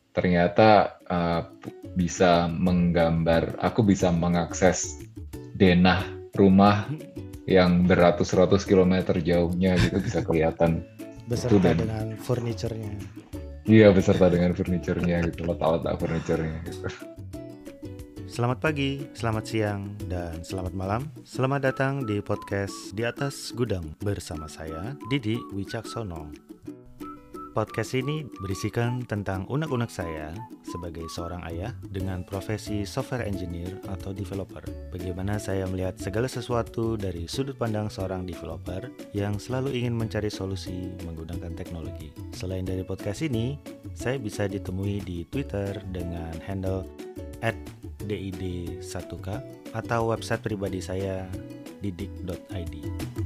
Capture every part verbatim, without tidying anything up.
ternyata uh, bisa menggambar, aku bisa mengakses denah rumah yang beratus-ratus kilometer jauhnya gitu bisa kelihatan. Itu Beserta dan dengan furniturnya. iya beserta dengan furniturnya gitu, letak-letak furniturnya gitu. Selamat pagi, selamat siang, dan selamat malam. Selamat datang di podcast Di Atas Gudang bersama saya, Didi Wicaksono. Podcast ini berisikan tentang unek-unek saya sebagai seorang ayah dengan profesi software engineer atau developer. Bagaimana saya melihat segala sesuatu dari sudut pandang seorang developer yang selalu ingin mencari solusi menggunakan teknologi. Selain dari podcast ini, saya bisa ditemui di Twitter dengan handle at D I D satu K atau website pribadi saya didik dot i d.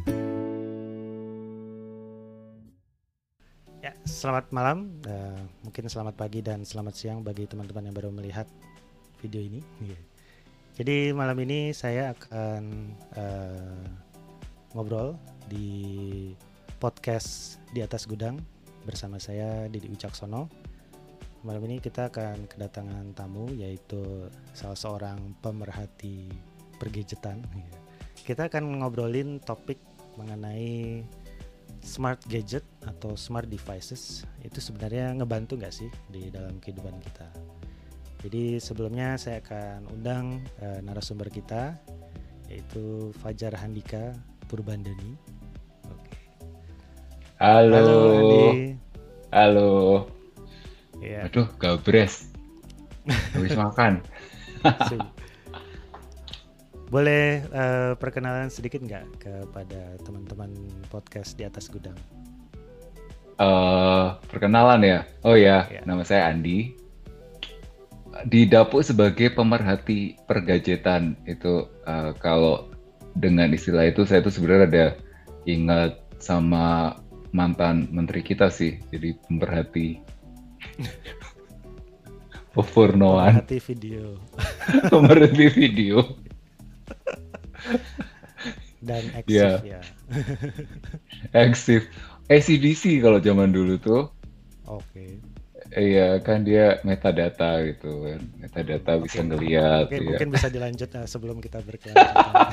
Ya, selamat malam, uh, mungkin selamat pagi dan selamat siang bagi teman-teman yang baru melihat video ini. Yeah. Jadi malam ini saya akan uh, ngobrol di podcast Di Atas Gudang bersama saya Didi Wicaksono. Malam ini kita akan kedatangan tamu yaitu salah seorang pemerhati pergadgetan. Yeah. Kita akan ngobrolin topik mengenai smart gadget atau smart devices. Itu sebenarnya ngebantu nggak sih di dalam kehidupan kita. Jadi sebelumnya saya akan undang uh, narasumber kita yaitu Fajar Handika Purbandani. Oke. Halo. Halo Andi. Halo. Ya. Aduh, gabres. Habis makan. Boleh uh, perkenalan sedikit nggak kepada teman-teman podcast Di Atas Gudang? Uh, perkenalan ya? Oh ya, Ya. Nama saya Andi. Didapuk sebagai pemerhati pergadgetan. Itu uh, kalau dengan istilah itu saya tuh sebenarnya ada ingat sama mantan menteri kita sih. Jadi pemerhati Purnoan. Pemerhati video. Pemerhati video. Dan eksif yeah. ya. Eksif. A C D C kalau zaman dulu tuh. Oke. Okay. Iya kan dia metadata gitu kan. Metadata okay. bisa ngelihat. Oke, okay, ya. Mungkin bisa dilanjut nah, sebelum kita berkelanjutan.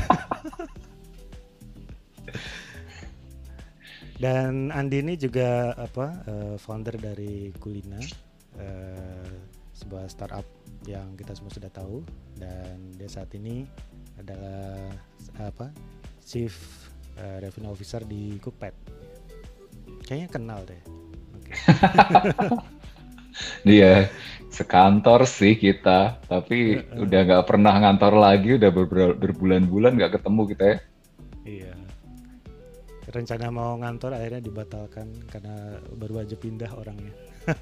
Dan Andi ini juga apa uh, founder dari Kulina, uh, sebuah startup yang kita semua sudah tahu, dan dia saat ini adalah apa Chief uh, Revenue Officer di Cookpad. Kayaknya kenal deh. Okay. Dia sekantor sih kita, tapi uh, uh. udah nggak pernah ngantor lagi, udah ber- berbulan-bulan nggak ketemu kita ya. Iya. Rencana mau ngantor akhirnya dibatalkan karena baru aja pindah orangnya.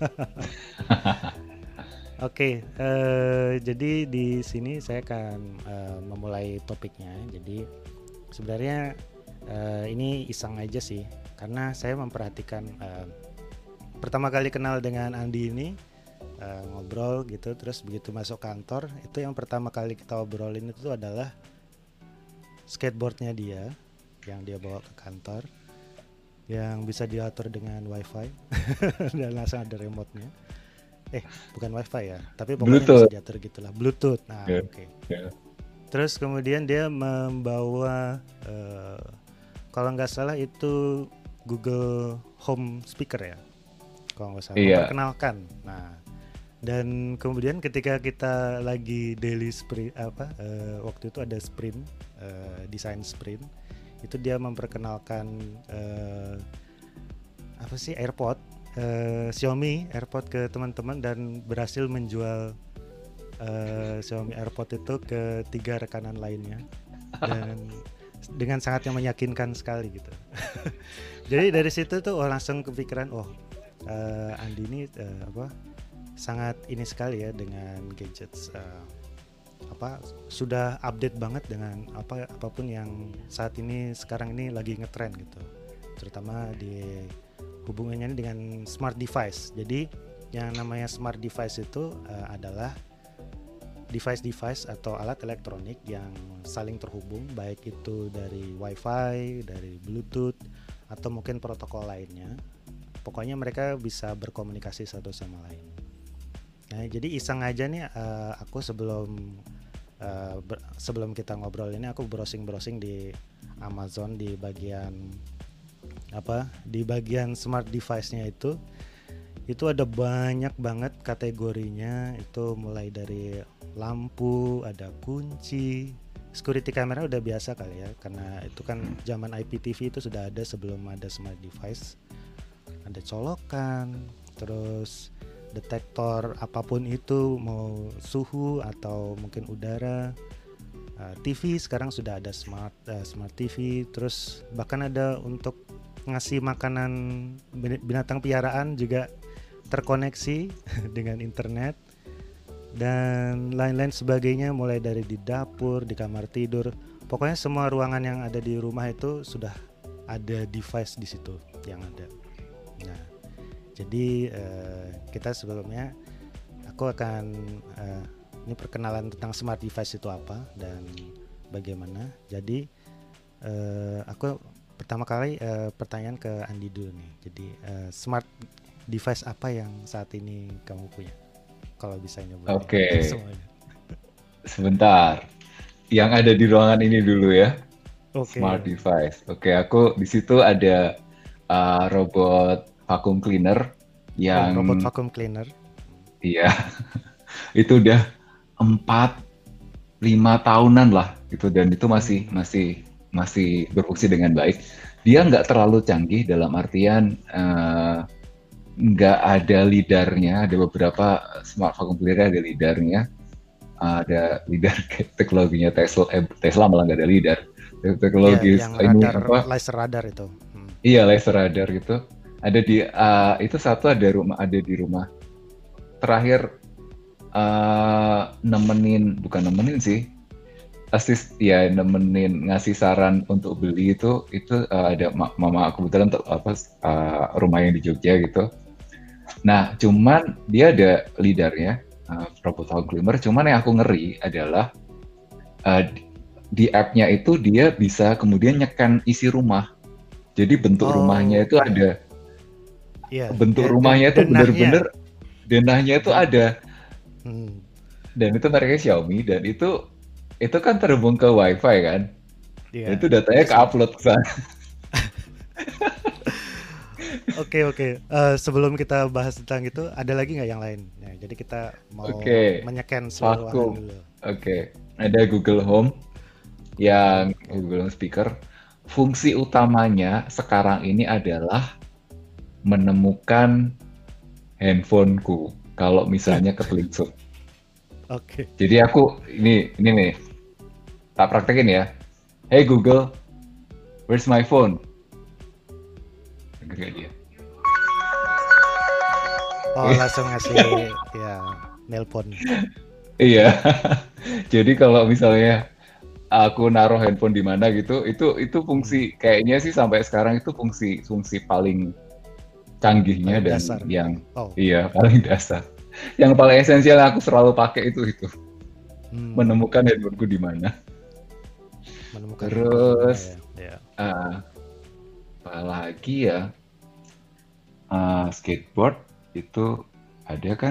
Oke, okay, uh, jadi di sini saya akan uh, memulai topiknya. Jadi sebenarnya uh, ini iseng aja sih, karena saya memperhatikan uh, pertama kali kenal dengan Andi ini uh, ngobrol gitu, terus begitu masuk kantor itu yang pertama kali kita obrolin itu adalah skateboardnya dia yang dia bawa ke kantor, yang bisa diatur dengan wifi dan langsung ada remote-nya. Eh, bukan wifi ya, tapi pokoknya Bluetooth. Bisa diatur gitulah, Bluetooth. Nah, yeah. oke. Okay. Yeah. Terus kemudian dia membawa, uh, kalau nggak salah itu Google Home Speaker ya, kalau nggak salah. Yeah. Memperkenalkan. Nah, dan kemudian ketika kita lagi daily sprint, apa, uh, waktu itu ada sprint, uh, design sprint, itu dia memperkenalkan uh, apa sih AirPod. Uh, Xiaomi AirPod ke teman-teman dan berhasil menjual uh, Xiaomi AirPod itu ke tiga rekanan lainnya dan dengan sangat yang meyakinkan sekali gitu. Jadi dari situ tuh oh, langsung kepikiran oh uh, Andi ini uh, apa sangat ini sekali ya dengan gadgets, uh, apa sudah update banget dengan apa apapun yang saat ini sekarang ini lagi ngetrend gitu, terutama di hubungannya dengan smart device. Jadi yang namanya smart device itu uh, adalah device-device atau alat elektronik yang saling terhubung, baik itu dari wifi, dari bluetooth, atau mungkin protokol lainnya. Pokoknya mereka bisa berkomunikasi satu sama lain. Nah, jadi iseng aja nih, eh, aku sebelum eh, ber- sebelum kita ngobrol ini aku browsing-browsing di Amazon di bagian apa di bagian smart device-nya itu itu ada banyak banget kategorinya, itu mulai dari lampu, ada kunci, security camera udah biasa kali ya, karena itu kan zaman I P T V itu sudah ada sebelum ada smart device. Ada colokan, terus detektor apapun itu, mau suhu atau mungkin udara. Uh, T V sekarang sudah ada smart uh, smart T V, terus bahkan ada untuk ngasih makanan bin- binatang piaraan juga terkoneksi dengan internet dan lain-lain sebagainya, mulai dari di dapur, di kamar tidur, pokoknya semua ruangan yang ada di rumah itu sudah ada device di situ yang ada. Nah, jadi uh, kita sebelumnya aku akan uh, ini perkenalan tentang smart device itu apa dan bagaimana. Jadi uh, aku pertama kali uh, pertanyaan ke Andi dulu nih. Jadi uh, smart device apa yang saat ini kamu punya? Kalau bisa nyebutin Oke, semuanya. sebentar. Yang ada di ruangan ini dulu ya, smart Oke. device. Oke, aku di situ ada uh, robot vacuum cleaner Oh, robot yang vacuum cleaner. iya itu udah empat lima tahunan lah gitu, dan itu masih Hmm. masih masih berfungsi dengan baik. Dia nggak terlalu canggih dalam artian uh, nggak ada lidarnya. Ada beberapa smart vacuum cleaner ada lidarnya, ada lidar teknologinya Tesla, eh, Tesla malah nggak ada lidar. Iya, Teknologi yang ini radar, apa? laser radar itu. Hmm. Iya, laser radar gitu. Ada di uh, itu satu ada rumah ada di rumah. Terakhir uh, nemenin bukan nemenin sih, asis ya nemenin ngasih saran untuk beli itu itu uh, ada ma- mama aku kebetulan untuk apa uh, rumah yang di Jogja gitu. Nah, cuman dia ada lidarnya, uh, robot vacuum cleaner. Cuman yang aku ngeri adalah uh, di app-nya itu dia bisa kemudian nyekan isi rumah. Jadi bentuk rumahnya Oh itu iya, ada, iya. bentuk Dan, dan rumahnya itu denahnya, bener-bener denahnya itu dan, ada, hmm, dan itu mereknya Xiaomi, dan itu itu kan terhubung ke WiFi kan, dan iya. itu datanya ke Se- upload ke sana. Oke oke. Eh, sebelum kita bahas tentang itu, ada lagi nggak yang lain? Nah, jadi kita mau Oke, menyekan seluruh ruangan vakum. dulu. Oke, ada Google Home Google Home, yang oke. Google Home Speaker. Fungsi utamanya sekarang ini adalah menemukan handphoneku kalau misalnya ketelincuk. Oke. Jadi aku ini ini nih tak praktekin ya. Hey Google, where's my phone? Denger gak dia? Oh, langsung ngasih ya nelpon. Iya. Jadi kalau misalnya aku naruh handphone di mana gitu, itu itu Hmm, fungsi kayaknya sih sampai sekarang itu fungsi fungsi paling canggihnya paling dan dasar. yang Oh, iya paling dasar. Yang paling esensial yang aku selalu pakai itu itu hmm, menemukan handphoneku di mana. menemukan handphone di mana Terus ya? Ya. uh, apalagi ya, uh, skateboard itu ada kan?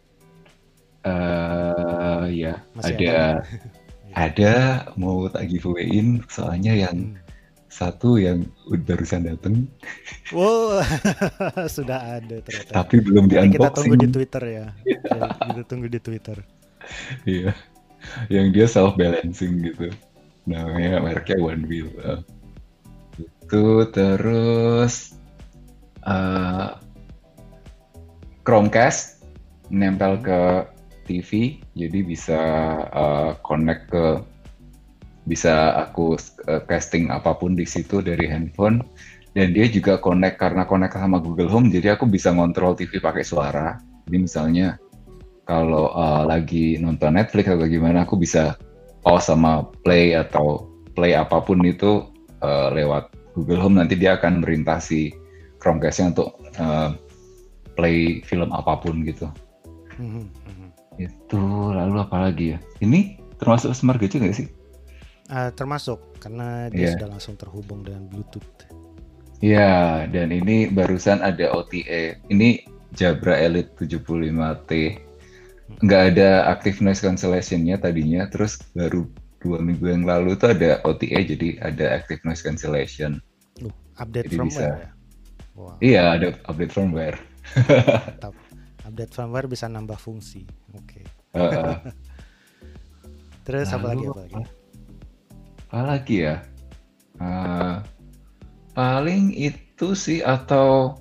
Uh, ya Masih ada ya? ada Ya. ada mau tak giveaway-in soalnya yang Hmm. satu yang barusan dateng Wow, sudah ada ternyata. tapi belum di Nanti kita tunggu di unboxing. Twitter ya. Jadi kita tunggu di Twitter. Iya, yang dia self balancing gitu. Namanya mereknya One Wheel. Uh, itu terus uh, Chromecast nempel Hmm. ke T V, jadi bisa uh, connect ke bisa aku uh, casting apapun di situ dari handphone, dan dia juga connect karena connect sama Google Home, jadi aku bisa ngontrol T V pakai suara. Jadi misalnya kalau uh, lagi nonton Netflix atau gimana, aku bisa pause sama play atau play apapun itu uh, lewat Google Home. Nanti dia akan merintasi Chromecast-nya untuk uh, play film apapun gitu. Hmm, hmm. Itu lalu apa lagi ya? Ini termasuk smart gadget nggak sih? Ah, termasuk karena dia Iya. sudah langsung terhubung dengan Bluetooth. Iya, dan ini barusan ada O T A. Ini Jabra Elite tujuh puluh lima T. nggak ada active noise cancellation-nya tadinya, terus baru dua minggu yang lalu tuh ada O T A, jadi ada active noise cancellation. Uh, update Jadi bisa, firmware ya. Wow, iya ada update firmware. mantap. Update firmware bisa nambah fungsi. Oke. Okay. Uh, Terus apa lagi lalu apa lagi? apa, apa lagi ya? Uh, paling itu sih, atau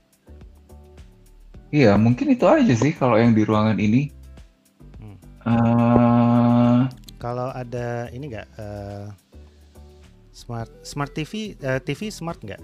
iya mungkin itu aja sih kalau yang di ruangan ini. Hmm. Uh, Kalau ada ini nggak uh, smart smart T V uh, T V smart nggak?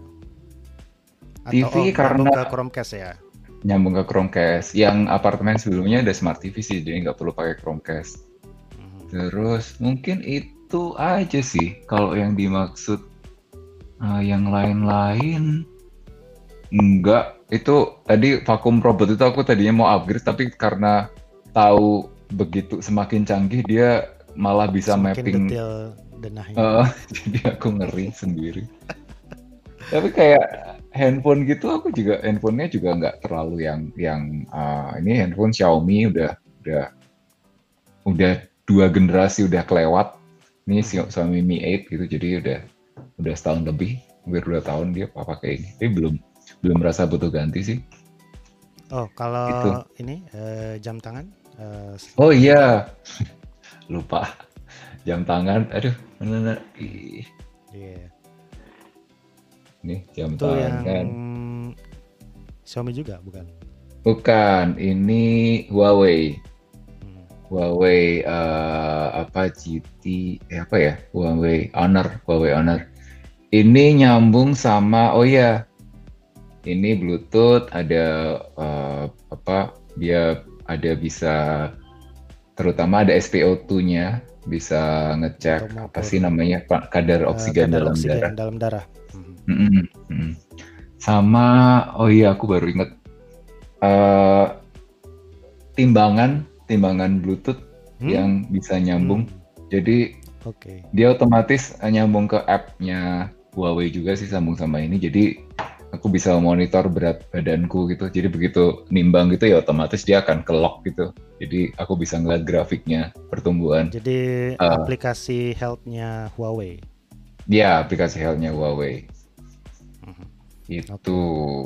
Atau T V oh karena nyambung ke Chromecast ya? nyambung ke Chromecast. Yang apartemen sebelumnya ada smart T V sih, jadi nggak perlu pakai Chromecast. Hmm. Terus mungkin itu aja sih kalau yang dimaksud. Uh, yang lain-lain enggak. Itu tadi vakum robot itu aku tadinya mau upgrade, tapi karena tahu begitu semakin canggih dia malah bisa Semakin mapping. detail denahnya. Uh, jadi aku ngeri sendiri. Tapi kayak handphone gitu, aku juga handphonenya juga nggak terlalu yang yang uh, ini handphone Xiaomi udah udah udah dua generasi udah kelewat. Ini Hmm. Xiaomi Mi eight gitu, jadi udah udah setahun lebih, hampir dua tahun dia pakai ini. Tapi belum belum merasa butuh ganti sih. Oh Itu. kalau ini uh, jam tangan? Uh, Oh iya, lupa jam tangan. Aduh, mana ih. Yeah. Nih jam Itu tangan. yang Xiaomi juga bukan? Bukan, ini Huawei. Hmm. Huawei uh, apa G T eh, apa ya? Huawei Honor, Huawei Honor. Ini nyambung sama, oh ya, ini Bluetooth, ada uh, apa? Dia ada bisa, terutama ada S p O dua-nya, bisa ngecek apa sih namanya, Pak, kadar oksigen uh, kadar dalam oksigen darah. dalam darah. Hmm. Mm-mm, mm-mm. Sama, oh iya aku baru inget, uh, timbangan, timbangan Bluetooth Hmm? yang bisa nyambung. Hmm. Jadi Oke. dia otomatis nyambung ke app-nya Huawei juga sih, sambung sama ini. Jadi aku bisa monitor berat badanku gitu. Jadi begitu nimbang gitu ya otomatis dia akan ke lock gitu. Jadi aku bisa ngeliat grafiknya pertumbuhan. Jadi Uh, aplikasi health-nya Huawei. Ya, aplikasi health-nya Huawei. Hmm. Itu.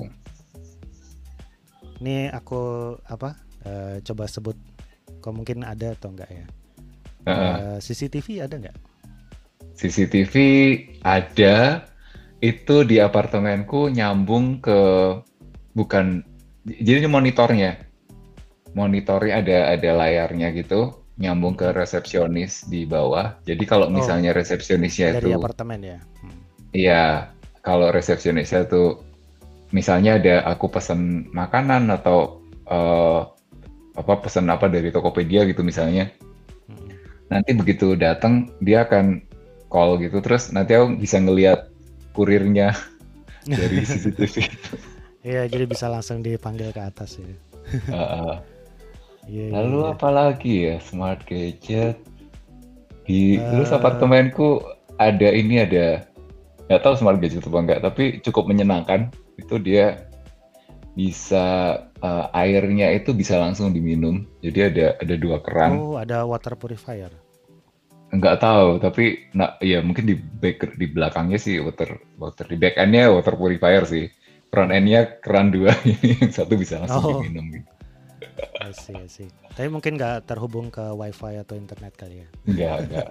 Ini aku apa? Uh, coba sebut. Kok mungkin ada atau enggak ya? Uh, Uh, C C T V ada nggak? C C T V ada. Itu di apartemenku nyambung ke, bukan, jadi monitornya. Monitornya ada ada layarnya gitu, nyambung ke resepsionis di bawah. Jadi kalau misalnya Oh, resepsionisnya dari itu, apartemen ya. Hmm. iya, kalau resepsionisnya tuh misalnya ada aku pesan makanan atau uh, apa pesan apa dari Tokopedia gitu misalnya. Hmm. Nanti begitu datang dia akan call gitu, terus nanti aku bisa ngelihat kurirnya dari C C T V. Iya, jadi bisa langsung dipanggil ke atas ya. uh, uh. Iya, Lalu iya, iya. apa lagi ya smart gadget di Uh, terus apartemenku ada ini ada, nggak tahu smart gadget apa enggak, tapi cukup menyenangkan. Itu dia bisa uh, airnya itu bisa langsung diminum. Jadi ada ada dua keran. Oh, ada water purifier. Nggak tahu, tapi nah ya mungkin di back di belakangnya sih water water di back endnya water purifier sih. Front endnya keran dua, ini yang satu bisa langsung Oh, diminum gitu. I see, I see. Tapi mungkin nggak terhubung ke wifi atau internet kali ya. Enggak, enggak.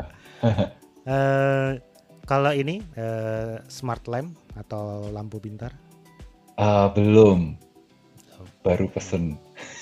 uh, kalau ini uh, smart lamp atau lampu pintar? Uh, belum, Oh. baru pesen.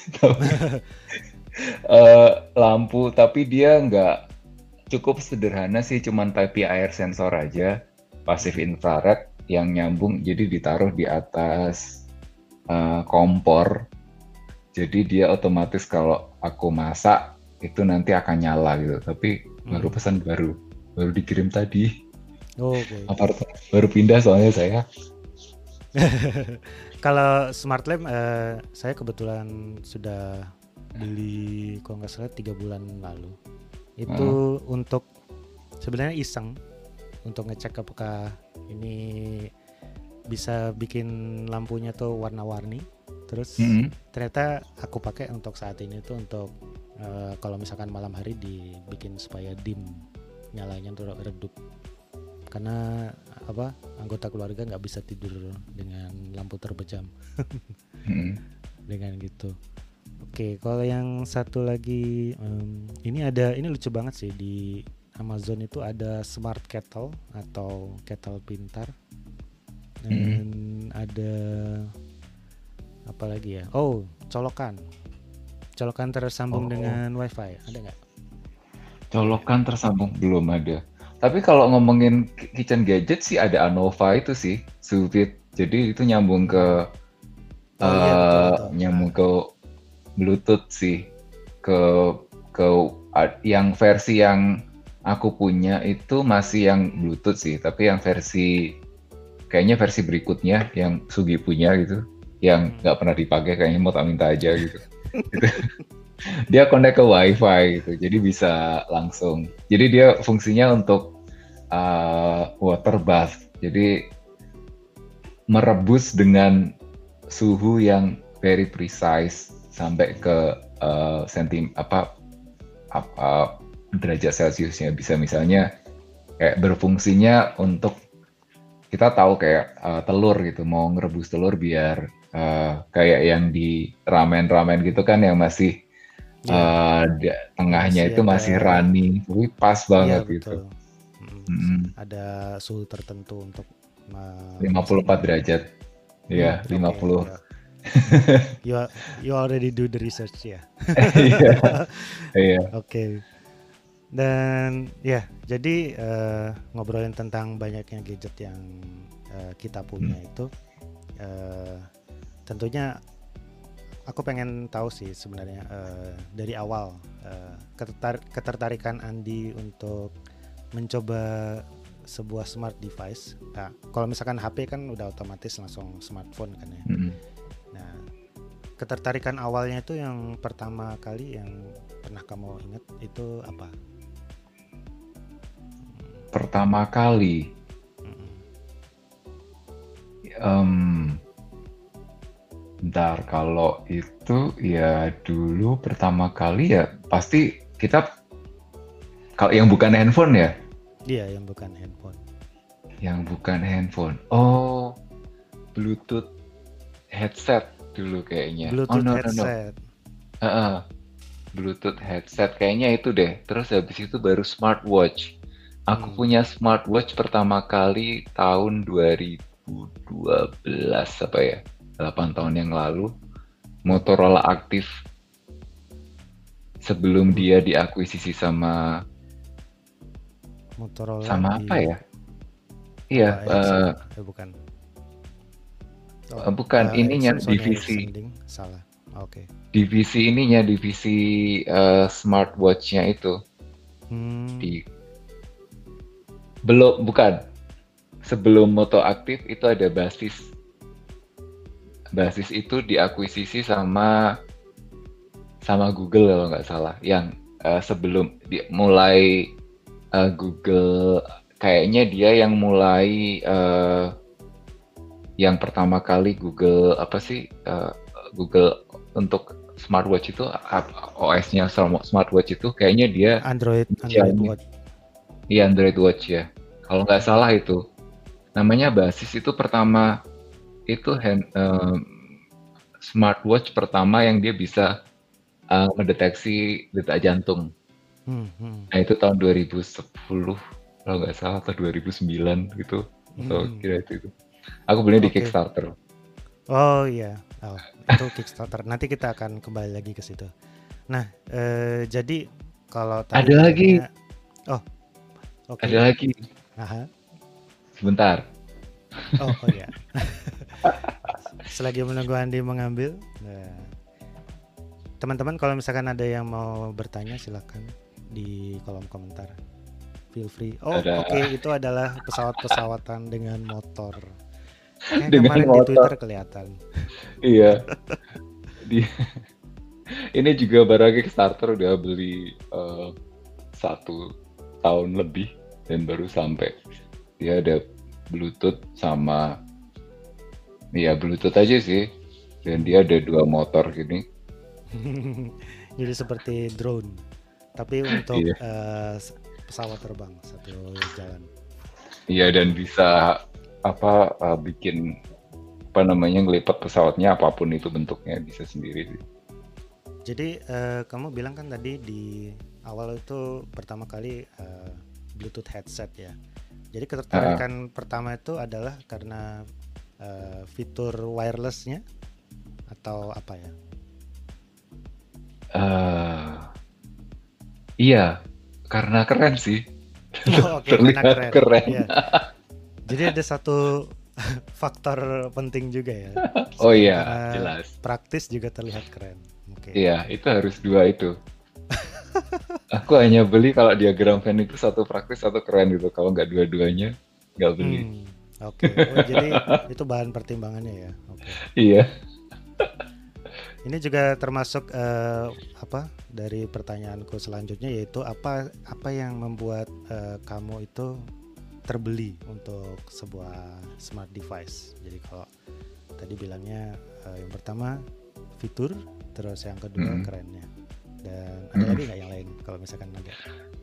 uh, lampu, tapi dia nggak, cukup sederhana sih, cuman pipi air sensor aja, pasif infrared yang nyambung, jadi ditaruh di atas uh, kompor. Jadi dia otomatis kalau aku masak itu nanti akan nyala gitu. Tapi baru Hmm. pesan baru, baru dikirim tadi. Oh, oke. Okay. Apartemen baru pindah soalnya saya. Kalau smart lamp, uh, saya kebetulan sudah beli kalau nggak salah tiga bulan lalu. Itu uh. untuk sebenarnya iseng untuk ngecek apakah ini bisa bikin lampunya tuh warna-warni. Terus Mm-mm. ternyata aku pakai untuk saat ini tuh untuk eh, kalau misalkan malam hari dibikin supaya dim, nyalanya tuh redup. Karena apa, anggota keluarga nggak bisa tidur dengan lampu terpejam Mm-mm. dengan gitu. Oke, kalau yang satu lagi em, ini ada, ini lucu banget sih, di Amazon itu ada smart kettle atau kettle pintar, Mm-mm. dan ada apa lagi ya? Oh, colokan. Colokan tersambung Oh, dengan WiFi, ada nggak? colokan tersambung belum ada. Tapi kalau ngomongin ki- kitchen gadget sih ada Anova itu sih, Sous-Vide. Jadi itu nyambung Hmm. ke Oh iya, betul eh itu. nyambung Ah, ke Bluetooth sih, ke ke a- yang versi yang aku punya itu masih yang Bluetooth sih, tapi yang versi kayaknya versi berikutnya yang Sugi punya gitu, yang hmm. nggak pernah dipakai kayaknya mau tak minta aja gitu. Itu dia connect ke WiFi gitu, jadi bisa langsung. Jadi dia fungsinya untuk uh, water bath, jadi merebus dengan suhu yang very precise sampai ke uh, sentim apa apa derajat Celciusnya, bisa misalnya kayak berfungsinya untuk kita tahu kayak uh, telur gitu, mau ngerebus telur biar uh, kayak yang di ramen-ramen gitu kan yang masih Ya, uh, da- yang tengahnya masih itu ada, masih running, tapi pas iya banget gitu. betul. Mm, Mm-mm. ada suhu tertentu untuk lima puluh empat memasaknya. derajat, Hmm, ya oke, lima puluh. ya. You are- you already do the research ya. Iya, iya. Oke. Dan ya, jadi eh, ngobrolin tentang banyaknya gadget yang eh, kita punya Hmm. itu, eh, tentunya aku pengen tahu sih sebenarnya eh, dari awal eh, ketertar- ketertarikan Andi untuk mencoba sebuah smart device. Nah, kalau misalkan H P kan udah otomatis langsung smartphone kan ya. Mm-mm. Nah, ketertarikan awalnya itu yang pertama kali yang pernah kamu ingat itu apa? Pertama kali, Mm-mm. em, bentar, kalau itu ya dulu pertama kali ya pasti kita, kalau yang bukan handphone ya, Iya, yang bukan handphone. yang bukan handphone. Oh, Bluetooth headset dulu kayaknya. Oh Bluetooth no no no, headset. Heeh, Bluetooth headset kayaknya itu deh. Terus habis itu baru smartwatch. Aku Hmm. punya smartwatch pertama kali tahun dua ribu dua belas apa ya? delapan tahun yang lalu. Motorola Active, sebelum Hmm. dia diakuisisi sama Motorola sama apa di ya? Iya, apa Ericsson? eh, Eh bukan. Oh, eh, bukan eh, ininya Ericsson, Sony divisi Ericsson ding, salah. Oke. divisi ininya divisi eh, smartwatch-nya itu Hmm. di belum bukan sebelum Moto Active itu ada basis basis itu diakuisisi sama sama Google kalau nggak salah, yang eh, sebelum di, mulai eh, Google kayaknya dia yang mulai eh, yang pertama kali Google apa sih eh, Google untuk smartwatch itu ap- O S-nya smartwatch itu kayaknya dia Android Android inisialnya Watch. iya Android Watch ya. Kalau nggak Hmm. salah itu namanya basis itu pertama itu hand, eh, smartwatch pertama yang dia bisa eh, mendeteksi detak jantung. Hmm. Hmm. Nah itu tahun dua ribu sepuluh kalau nggak salah atau dua ribu sembilan gitu atau Hmm. kira itu. Aku beli di Oke. Kickstarter. Oh iya. Oh, itu Kickstarter. Nanti kita akan kembali lagi ke situ. Nah, eh, jadi kalau tadi Ada lagi, bilangnya, oh oke. ada lagi. Aha. Sebentar. Oh oh ya. Selagi menunggu Andi mengambil, nah, teman-teman kalau misalkan ada yang mau bertanya silakan di kolom komentar. Feel free. Oh Ada oke, itu adalah pesawat-pesawatan dengan motor. Kayak dengan kemarin di Twitter motor. kelihatan. Iya. Di, ini juga barang Kickstarter udah beli eh, satu tahun lebih dan baru sampai. Dia ada Bluetooth sama, ya Bluetooth aja sih. dan dia ada dua motor gini. Jadi seperti drone, tapi untuk Iya, uh, pesawat terbang satu jalan. iya dan bisa apa uh, bikin apa namanya ngelipat pesawatnya apapun itu bentuknya bisa sendiri sih. Jadi uh, kamu bilang kan tadi di awal itu pertama kali uh, Bluetooth headset ya. Jadi ketertarikan uh, pertama itu adalah karena uh, fitur wirelessnya atau apa ya? Uh, iya, karena keren sih. Oh, oke, okay, karena keren. keren. Iya. Jadi ada satu faktor penting juga ya. Oh iya, jelas. Praktis juga terlihat keren. Okay. Iya, itu harus dua itu. Aku hanya beli kalau diagram Venn itu satu praktis, satu keren gitu. Kalau nggak dua-duanya, nggak beli. Hmm, Oke, okay. Oh, jadi itu bahan pertimbangannya ya. Okay. Iya. Ini juga termasuk uh, apa dari pertanyaanku selanjutnya, yaitu apa apa yang membuat uh, kamu itu terbeli untuk sebuah smart device. Jadi kalau tadi bilangnya uh, yang pertama fitur, terus yang kedua mm. kerennya, dan ada mm. lagi nggak yang lain kalau misalkan ada?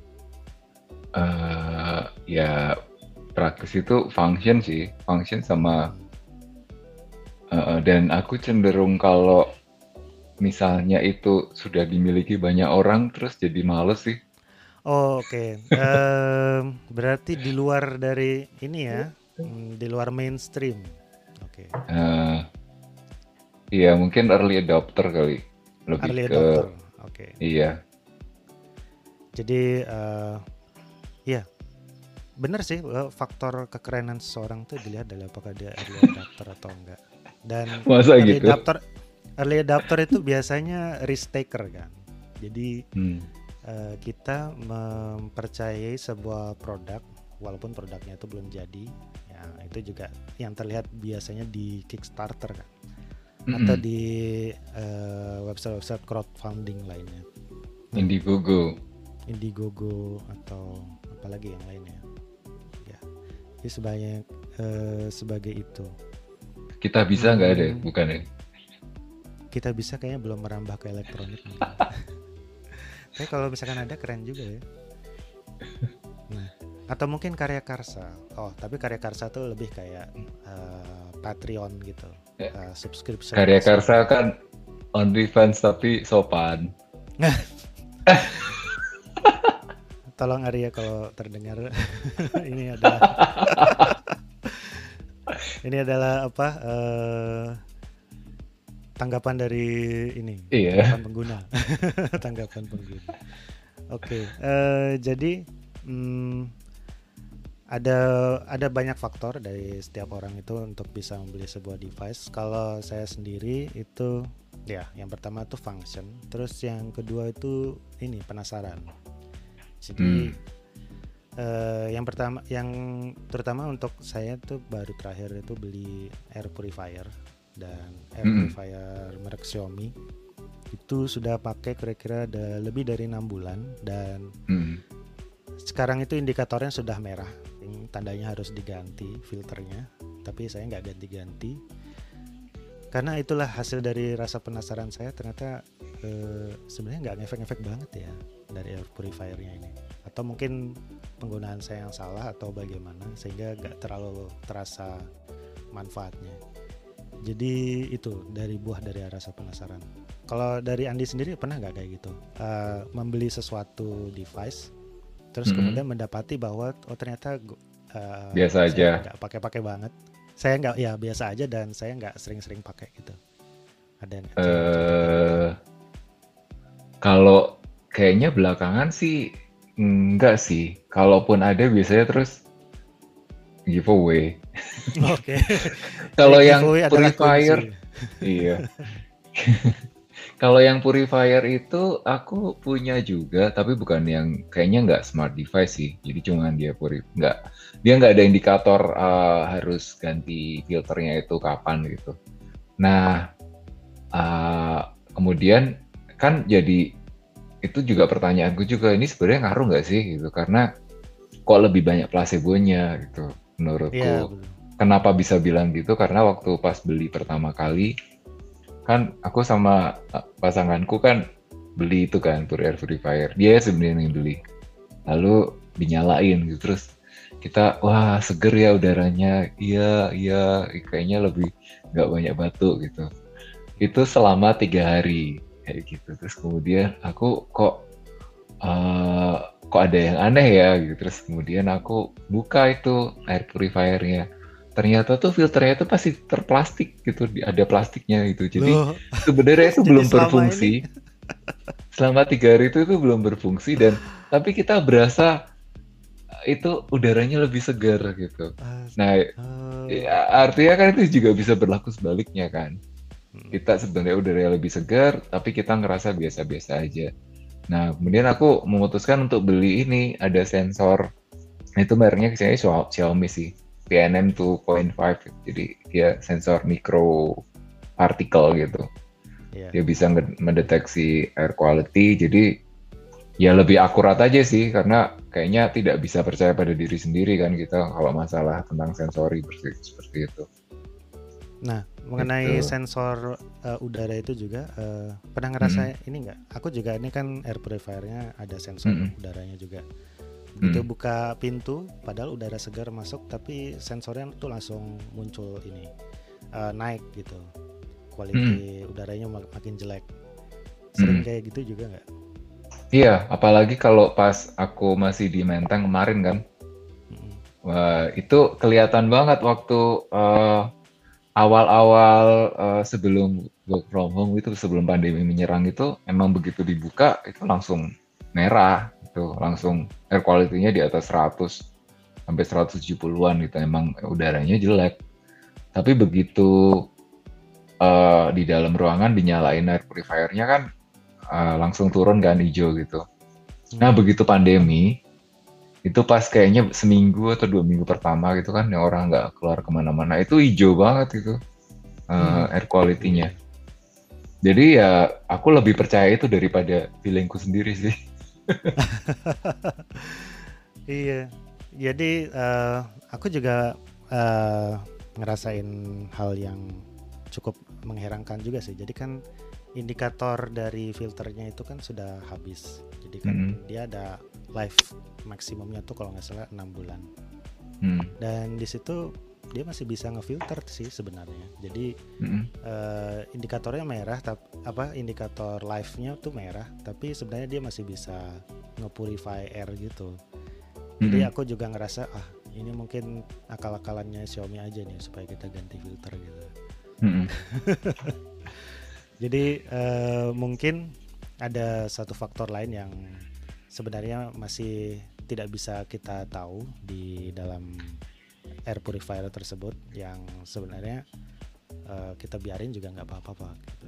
Uh, ya praktis itu function sih, function sama mm. uh, dan aku cenderung kalau misalnya itu sudah dimiliki banyak orang terus jadi males sih. Oh, oke. Okay. um, berarti di luar dari ini ya, di luar mainstream. Oke. Okay. Uh, iya mungkin early adopter kali. Lebih early ke. Adopter. Oke. Okay. Iya. Jadi, uh, ya, benar sih faktor kekerenan seseorang tuh dilihat dari apakah dia early adopter atau enggak. Dan Masa early gitu? adopter, early adopter itu biasanya risk taker kan. Jadi. Hmm. Uh, kita mempercayai sebuah produk walaupun produknya itu belum jadi ya, itu juga yang terlihat biasanya di Kickstarter kan, mm-hmm. atau di uh, website-website crowdfunding lainnya, Indiegogo Indiegogo atau apalagi yang lainnya ya. Jadi sebagai uh, sebagai itu kita bisa nggak hmm, ada bukan ya? Kita bisa kayaknya belum merambah ke elektronik. Tapi kalau misalkan ada keren juga ya. Nah, atau mungkin karya karsa. Oh, tapi karya karsa tuh lebih kayak uh, Patreon gitu, uh, subscription. Karya karsa kan OnlyFans tapi sopan. Tolong Arya kalau terdengar ini adalah ini adalah apa? Uh, tanggapan dari ini, iya. tanggapan pengguna, tanggapan pengguna. Oke, okay. uh, jadi hmm, ada ada banyak faktor dari setiap orang itu untuk bisa membeli sebuah device. Kalau saya sendiri itu, ya, yang pertama itu function, terus yang kedua itu ini penasaran. Jadi hmm. uh, yang pertama, yang terutama untuk saya tuh baru terakhir itu beli air purifier. Dan air purifier mm. merek Xiaomi itu sudah pakai kira-kira ada lebih dari enam bulan dan mm. sekarang itu indikatornya sudah merah, tandanya harus diganti filternya, tapi saya nggak ganti-ganti karena itulah hasil dari rasa penasaran saya. Ternyata eh, sebenarnya nggak ngefek-ngefek banget ya dari air purifiernya ini, atau mungkin penggunaan saya yang salah atau bagaimana sehingga nggak terlalu terasa manfaatnya. Jadi itu dari buah dari rasa penasaran. Kalau dari Andi sendiri pernah nggak kayak gitu, uh, membeli sesuatu device, terus mm-hmm. kemudian mendapati bahwa oh ternyata uh, biasa aja, nggak pakai-pakai banget, saya nggak ya biasa aja dan saya nggak sering-sering pakai gitu. Ada nggak? Uh, kalau kayaknya belakangan sih enggak sih. Kalaupun ada biasanya terus giveaway. Oke. Okay. Kalau yang purifier, iya. Kalau yang purifier itu aku punya juga, tapi bukan yang kayaknya nggak smart device sih. Jadi cuman dia purif, nggak dia nggak ada indikator uh, harus ganti filternya itu kapan gitu. Nah, uh, kemudian kan jadi itu juga pertanyaanku juga, ini sebenarnya ngaruh nggak sih gitu? Karena kok lebih banyak placebo-nya gitu. Menurutku, ya, kenapa bisa bilang gitu? Karena waktu pas beli pertama kali, kan aku sama uh, pasanganku kan beli itu kan Pure Air Purifier. Dia sebenarnya yang beli. Lalu dinyalain gitu terus kita wah seger ya udaranya, iya iya kayaknya lebih nggak banyak batuk gitu. Itu selama tiga hari kayak gitu. Terus kemudian aku kok uh, kok ada yang aneh ya gitu. Terus kemudian aku buka itu air purifiernya. Ternyata tuh filternya itu pasti terplastik gitu, di- ada plastiknya gitu. Jadi Loh, sebenarnya itu jadi belum selama ini berfungsi. Selama tiga hari itu itu belum berfungsi dan tapi kita berasa itu udaranya lebih segar gitu. as- Nah, eh, ya, artinya kan itu juga bisa berlaku sebaliknya kan. mm, Kita sebenarnya udaranya lebih segar, tapi kita ngerasa biasa-biasa aja. Nah, kemudian aku memutuskan untuk beli ini, ada sensor, itu mereknya kayaknya Xio- Xiaomi sih, P N M dua koma lima, jadi dia sensor micro particle gitu. ya. Dia bisa nge- mendeteksi air quality, jadi ya lebih akurat aja sih, karena kayaknya tidak bisa percaya pada diri sendiri kan kita kalau masalah tentang sensori seperti, seperti itu. Nah, mengenai Itu. sensor eh, udara itu juga eh, pernah Mm-mm. ngerasa ini nggak? Aku juga ini kan air purifiernya ada sensor Mm-mm. udaranya juga. Begitu Mm. buka pintu, padahal udara segar masuk, tapi sensornya tuh langsung muncul ini eh, naik gitu. Mm. Quality udaranya mak- makin jelek. Sering Mm. kayak gitu juga nggak? Iya, apalagi kalau pas aku masih di Menteng kemarin kan, Mm-mm. wah, itu kelihatan banget waktu eh, awal-awal eh, sebelum work from home itu, sebelum pandemi menyerang itu, emang begitu dibuka itu langsung merah, itu langsung air quality-nya di atas seratus sampai seratus tujuh puluhan-an gitu, emang udaranya jelek. Tapi begitu eh, di dalam ruangan dinyalain air purifier-nya kan eh, langsung turun kan hijau gitu. Nah, Hmm. begitu pandemi, itu pas kayaknya seminggu atau dua minggu pertama gitu kan, yang orang nggak keluar kemana-mana, itu hijau banget itu uh, air quality-nya. Iya. Jadi ya aku lebih percaya itu daripada feelingku sendiri sih. Iya. Jadi eh, aku juga eh, ngerasain hal yang cukup mengherankan juga sih. Jadi kan indikator dari filternya itu kan sudah habis. Jadi kan Mm-mm. dia ada life maksimumnya tuh kalau nggak salah enam bulan. Hmm. Dan di situ dia masih bisa ngefilter sih sebenarnya. Jadi Mm-mm. eh, indikatornya merah, tapi apa indikator life-nya tuh merah, tapi sebenarnya dia masih bisa nge-purify air gitu. Jadi Mm-mm. aku juga ngerasa ah ini mungkin akal-akalannya Xiaomi aja nih supaya kita ganti filter gitu. Mm-mm. Jadi eh, mungkin ada satu faktor lain yang sebenarnya masih tidak bisa kita tahu di dalam air purifier tersebut, yang sebenarnya eh, kita biarin juga nggak apa-apa gitu.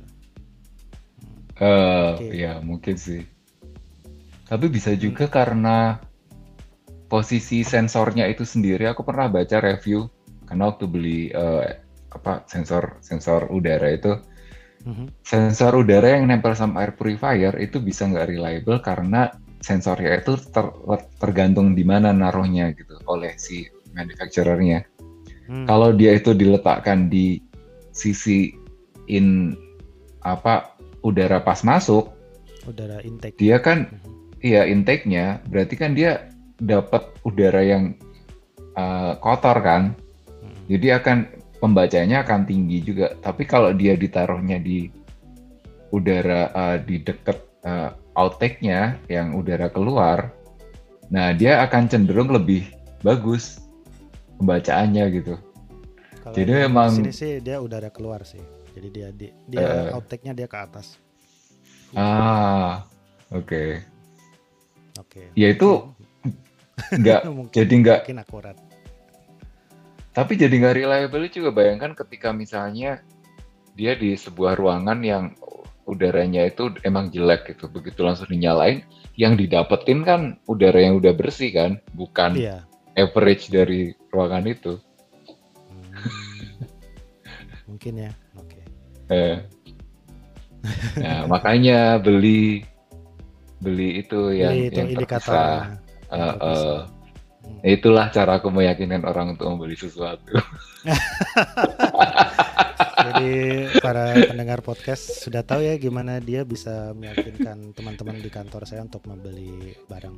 Eh, Oke. ya mungkin sih. Tapi bisa Hmm. juga karena posisi sensornya itu sendiri. Aku pernah baca review karena waktu beli eh, apa sensor sensor udara itu, Mhm. sensor udara yang nempel sama air purifier itu bisa nggak reliable karena sensornya itu ter- tergantung di mana naruhnya gitu oleh si manufacturer-nya. Hmm. Kalau dia itu diletakkan di sisi in apa udara pas masuk, Udara intake. dia kan Mhm. iya intake-nya berarti kan dia dapat udara yang uh, kotor kan. Mhm. Jadi akan pembacanya akan tinggi juga. Tapi kalau dia ditaruhnya di udara uh, di dekat uh, outtake-nya yang udara keluar, nah dia akan cenderung lebih bagus pembacaannya gitu. Kalau Jadi yang di sini memang sih dia udara keluar sih. Jadi dia di, dia uh, outtake-nya dia ke atas. ah oke. Okay. Oke. Ya itu Mungkin nggak mungkin jadi nggak, mungkin akurat. tapi jadi nggak reliable juga. Bayangkan ketika misalnya dia di sebuah ruangan yang udaranya itu emang jelek gitu, begitu langsung dinyalain, yang didapetin kan udara yang udah bersih kan, bukan Iya. average dari ruangan itu. Hmm, mungkin ya. Oke. Eh, nah makanya beli beli itu yang Beli itu yang indikator terpisah. yang Eh, terpisah. eh. Hmm. Itulah cara aku meyakinkan orang untuk membeli sesuatu. Ya Jadi para pendengar podcast sudah tahu ya gimana dia bisa meyakinkan teman-teman di kantor saya untuk membeli barang.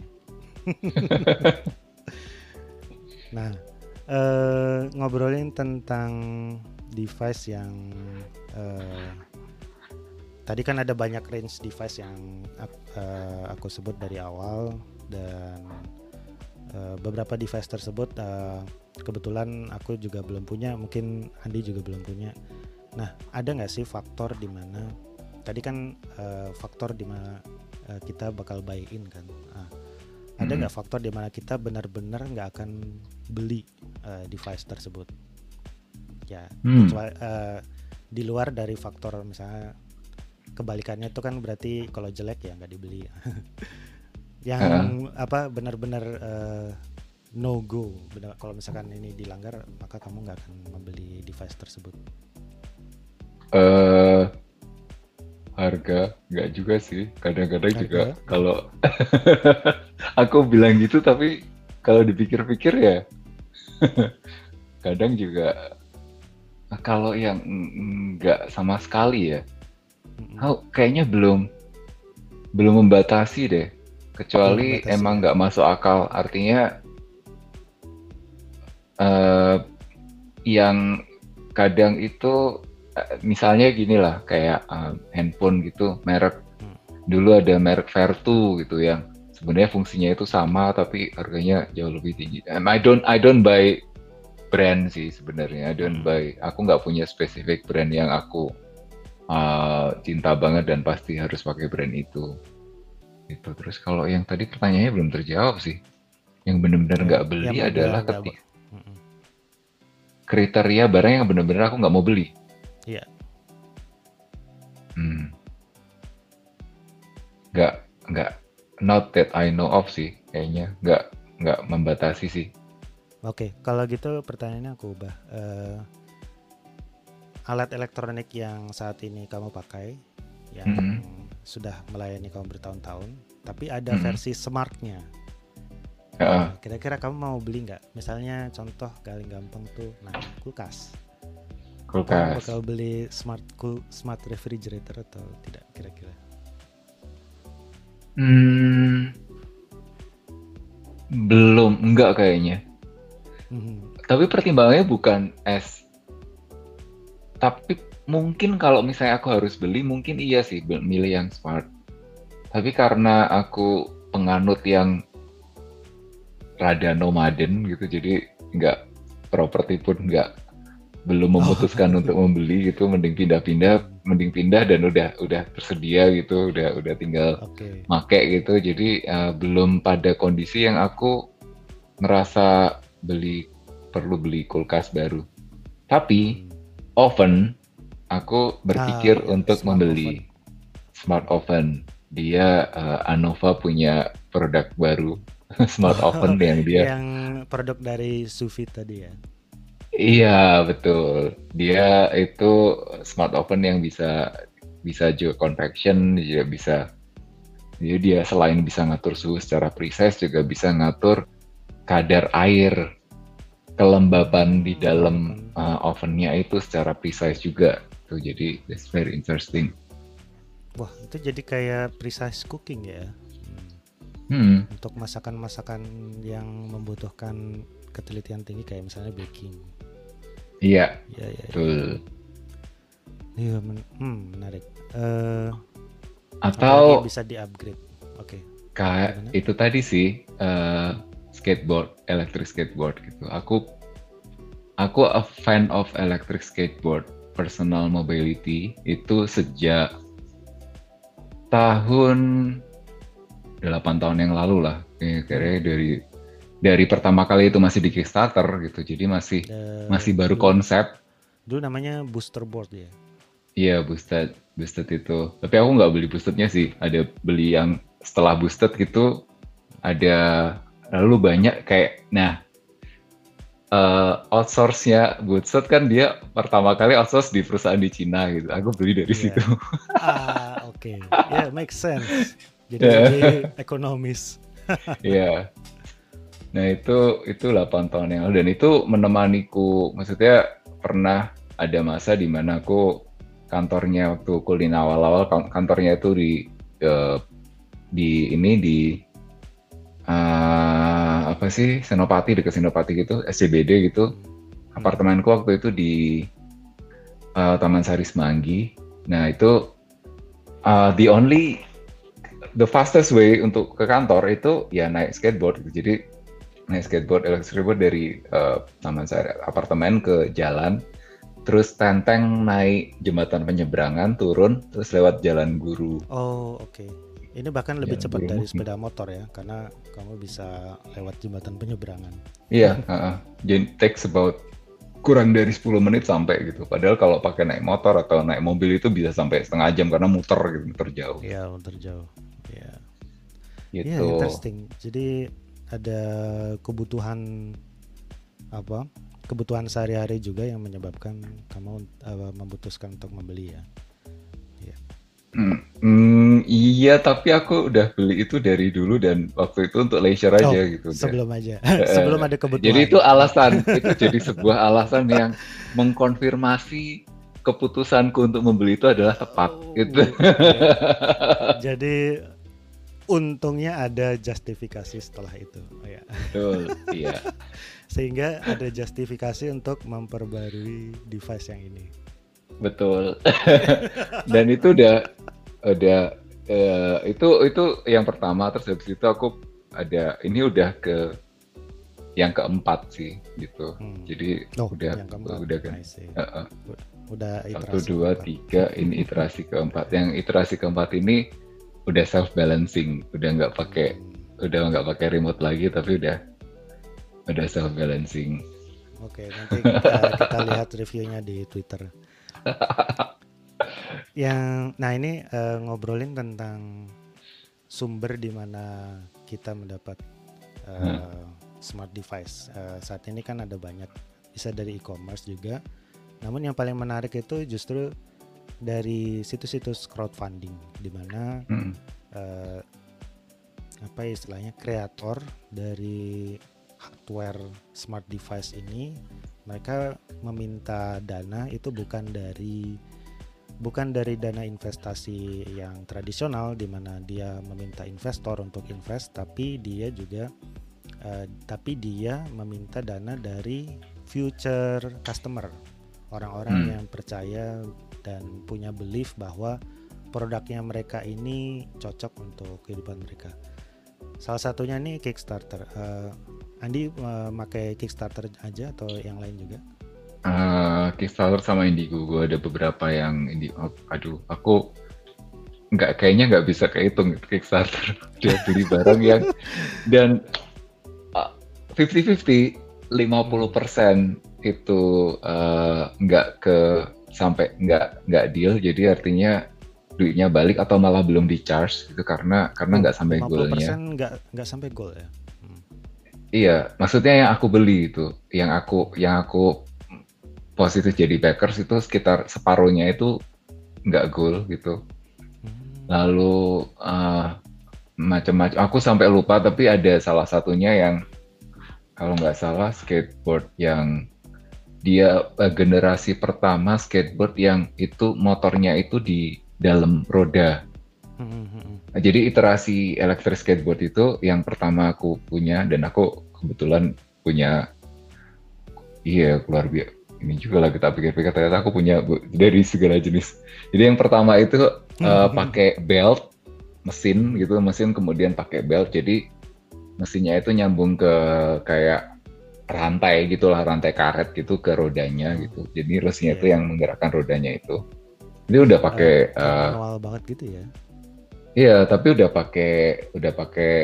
Nah, eh, ngobrolin tentang device yang eh, tadi kan ada banyak range device yang uh, aku sebut dari awal, dan uh, beberapa device tersebut uh, kebetulan aku juga belum punya, mungkin Andi juga belum punya. Nah, ada nggak sih faktor di mana tadi kan uh, faktor di mana uh, kita bakal buy in kan? Nah, ada nggak hmm. faktor di mana kita benar-benar nggak akan beli uh, device tersebut? Ya, hmm. kecuali uh, di luar dari faktor misalnya kebalikannya itu kan berarti kalau jelek ya nggak dibeli. Yang uh. apa benar-benar uh, no go. Benar, kalau misalkan ini dilanggar maka kamu nggak akan membeli device tersebut. Uh, harga nggak juga sih. Kadang-kadang harga? Juga kalau aku bilang gitu, tapi kalau dipikir-pikir ya kadang juga kalau yang nggak sama sekali ya. Oh, kayaknya belum belum membatasi deh, kecuali membatasi, emang nggak ya? Masuk akal. Artinya uh, yang kadang itu uh, misalnya gini lah, kayak uh, handphone gitu, merek hmm. dulu ada merek Vertu gitu yang sebenarnya fungsinya itu sama tapi harganya jauh lebih tinggi. Um, I don't I don't buy brand sih sebenarnya. I don't hmm. buy. Aku nggak punya spesifik brand yang aku Uh, cinta banget dan pasti harus pakai brand itu. Itu terus kalau yang tadi pertanyaannya belum terjawab sih. Yang benar-benar nggak beli yang adalah ketika kriteria barang yang benar-benar aku nggak mau beli. Iya. Hmm. Nggak nggak not that I know of sih kayaknya, nggak nggak membatasi sih. Oke, kalau gitu pertanyaannya aku ubah. Uh, alat elektronik yang saat ini kamu pakai, yang mm-hmm. sudah melayani kamu bertahun-tahun, tapi ada mm-hmm. versi smartnya. Uh. Nah, kira-kira kamu mau beli nggak? Misalnya contoh paling gampang tuh, nah kulkas. Kulkas. Kamu bakal beli smart cool, smart refrigerator atau tidak kira-kira? Hmm, belum, enggak kayaknya. Mm-hmm. Tapi pertimbangannya bukan es. Tapi mungkin kalau misalnya aku harus beli, mungkin iya sih milih yang smart. Tapi karena aku penganut yang rada nomaden gitu, jadi nggak properti pun nggak belum memutuskan oh. untuk membeli gitu, mending pindah-pindah, mending pindah dan udah udah tersedia gitu, udah udah tinggal okay. make gitu. Jadi uh, belum pada kondisi yang aku merasa beli perlu beli kulkas baru. Tapi hmm. oven, aku berpikir ah, ya, untuk membeli oven. Smart oven. Dia uh, Anova punya produk baru, smart oven yang dia. Yang produk dari Sufit tadi ya. Iya betul. Dia itu smart oven yang bisa bisa juga convection, juga bisa. Jadi dia selain bisa ngatur suhu secara precise, juga bisa ngatur kadar air. Kelembaban di dalam uh, ovennya itu secara precise juga tuh, jadi that's very interesting. Wah, itu jadi kayak precise cooking ya. Hmm. Untuk masakan-masakan yang membutuhkan ketelitian tinggi kayak misalnya baking. Iya. Iya, iya. Betul. Iya, men- hmm, menarik. Uh, Atau bisa di-upgrade. Oke. Okay. Kayak itu tadi sih. Uh, skateboard, electric skateboard gitu. Aku aku a fan of electric skateboard, personal mobility itu sejak tahun delapan tahun yang lalu lah. Kayaknya dari dari pertama kali itu masih di Kickstarter gitu. Jadi masih uh, masih baru dulu, konsep. Dulu namanya booster board ya. Iya, boosted, boosted itu. Tapi aku nggak beli boostednya sih. Ada beli yang setelah boosted gitu ada. Lalu banyak kayak, nah uh, outsource-nya Bootstrap kan dia pertama kali outsource di perusahaan di Cina gitu. Aku beli dari yeah. situ. Ah, oke. Okay. Ya, yeah, make sense. Jadi yeah. lebih ekonomis. Iya. yeah. Nah itu itu delapan tahun yang lalu dan itu menemaniku, maksudnya pernah ada masa di mana aku kantornya waktu kuliah awal-awal kan- kantornya itu di eh, di ini di eh, apa sih Senopati, dekat Senopati gitu, S C B D gitu. Hmm. Apartemenku waktu itu di eh, Taman Sari Semanggi. Nah itu eh, the only the fastest way untuk ke kantor itu ya naik skateboard gitu. Jadi naik skateboard, electric skateboard dari eh, Taman Sari apartemen ke jalan, terus tenteng naik jembatan penyeberangan, turun, terus lewat jalan guru. Oh, oke. Ini bahkan lebih Jalan cepat guru dari mungkin. sepeda motor ya, karena kamu bisa lewat jembatan penyeberangan. Iya, uh, jadi takes about kurang dari sepuluh menit sampai gitu. Padahal kalau pakai naik motor atau naik mobil itu bisa sampai setengah jam karena muter gitu, muter jauh. Iya, muter jauh. Iya. Iya, Gitu. interesting. Jadi ada kebutuhan apa? Kebutuhan sehari-hari juga yang menyebabkan kamu uh, memutuskan untuk membeli ya. Iya. Hmm, hmm, iya, tapi aku udah beli itu dari dulu dan waktu itu untuk leisure aja Oh, gitu. Dan, sebelum aja. eh, Sebelum ada jadi kebutuhan. itu alasan, itu jadi sebuah alasan yang mengkonfirmasi keputusanku untuk membeli itu adalah tepat. Oh, Gitu. iya. Jadi untungnya ada justifikasi setelah itu, ya. Betul, iya. Sehingga ada justifikasi untuk memperbarui device yang ini. Betul. Dan itu udah udah eh, itu itu yang pertama, terus habis itu aku ada ini udah ke yang keempat sih gitu. Hmm. Jadi Oh, udah yang keempat. udah kan. I see. Uh, uh, Udah satu iterasi dua keempat. tiga ini iterasi keempat. Yang iterasi keempat ini udah self balancing, udah nggak pakai Hmm. udah nggak pakai remote lagi, tapi udah udah self balancing. Oke, nanti kita, kita lihat reviewnya di Twitter. Yang, nah ini eh, ngobrolin tentang sumber di mana kita mendapat eh, smart device. Eh, saat ini kan ada banyak, bisa dari e-commerce juga. Namun yang paling menarik itu justru dari situs-situs crowdfunding, di mana Hmm. eh, apa istilahnya kreator dari hardware smart device ini, mereka meminta dana itu bukan dari bukan dari dana investasi yang tradisional di mana dia meminta investor untuk invest, tapi dia juga uh, tapi dia meminta dana dari future customer, orang-orang Hmm. yang percaya dan punya belief bahwa produknya mereka ini cocok untuk kehidupan mereka. Salah satunya nih Kickstarter. Uh, Andi uh, pakai Kickstarter aja atau yang lain juga? Uh, Kickstarter sama Indigo, gue ada beberapa yang ini. Oh, aduh, aku nggak kayaknya nggak bisa kehitung Kickstarter. Dia beli barang yang dan uh, fifty fifty, lima puluh persen itu uh, nggak ke sampai nggak nggak deal, jadi artinya duitnya balik atau malah belum di charge gitu karena karena nggak sampai lima puluh persen goalnya. nggak nggak sampai goal ya. Hmm. Iya, maksudnya yang aku beli itu, yang aku yang aku positif jadi backers itu sekitar separuhnya itu nggak goal gitu. Hmm. Lalu uh, macam-macam, aku sampai lupa, tapi ada salah satunya yang kalau nggak salah skateboard yang dia uh, generasi pertama skateboard yang itu motornya itu di dalam roda. Hmm, hmm, hmm. Nah, jadi iterasi electric skateboard itu yang pertama aku punya, dan aku kebetulan punya, iya keluar biasa. Ini juga lah kita pikir-pikir, ternyata aku punya bu, dari segala jenis. Jadi yang pertama itu uh, pakai belt, mesin gitu, mesin kemudian pakai belt. Jadi mesinnya itu nyambung ke kayak rantai gitulah, rantai karet gitu ke rodanya gitu. Jadi rosnya itu Iya. yang menggerakkan rodanya itu. Ini udah pakai Eh, kayak uh, manual banget gitu ya. iya, tapi udah pakai udah pakai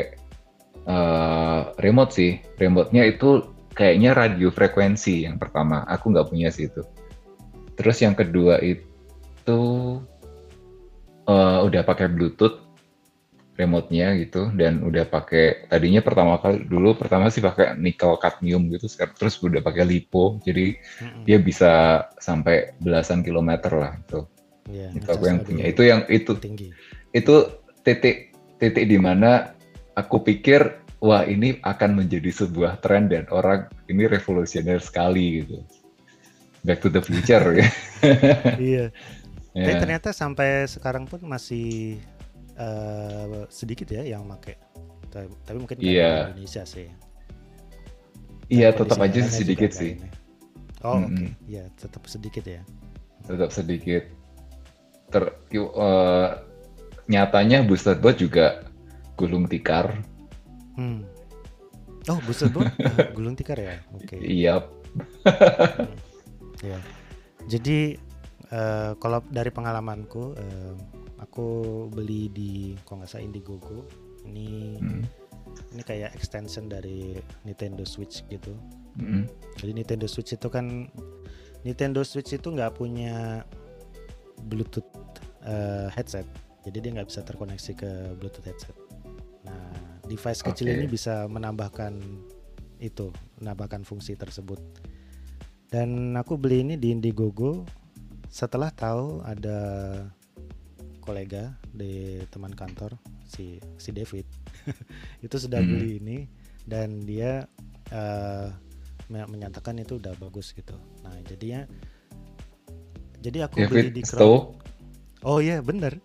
uh, remote sih. Remote-nya itu kayaknya radio frekuensi yang pertama. Aku nggak punya sih itu. Terus yang kedua itu uh, udah pakai Bluetooth remote-nya gitu, dan udah pakai, tadinya pertama kali dulu pertama sih pakai nickel cadmium gitu, sekarang terus udah pakai lipo. Jadi Mm-mm. dia bisa sampai belasan kilometer lah itu. Iya, Itu ngecas aku yang radio punya. Itu yang itu tinggi. itu titik titik di mana aku pikir wah ini akan menjadi sebuah tren dan orang ini revolusioner sekali gitu. Back to the Future ya. Iya. Tapi Ya, ternyata sampai sekarang pun masih eh, sedikit ya yang make. Tapi, tapi mungkin karena di iya, Indonesia sih. iya Dan tetap kondisi aja sih jalannya juga sedikit nggak sih. ini. Oh oke, Mm-mm. ya tetap sedikit ya. Tetap sedikit. Ter, eh, nyatanya Booster Boat juga gulung tikar. Hmm. Oh, Booster Boat eh, gulung tikar ya. Oke. Iya. Hmm. Ya. Jadi eh, kalau dari pengalamanku, eh, aku beli di kalau nggak salah Indiegogo. Ini Mm, ini kayak extension dari Nintendo Switch gitu. mm, Jadi Nintendo Switch itu kan Nintendo Switch itu nggak punya Bluetooth eh, headset. Jadi dia nggak bisa terkoneksi ke Bluetooth headset. Nah, device kecil ini Oke. bisa menambahkan itu, menambahkan fungsi tersebut. Dan aku beli ini di Indiegogo setelah tahu ada kolega di teman kantor si si David itu sudah Mm. beli ini dan dia eh, menyatakan itu udah bagus gitu. Nah, jadinya jadi aku beli David di crowd. Stowe. Oh iya, bener.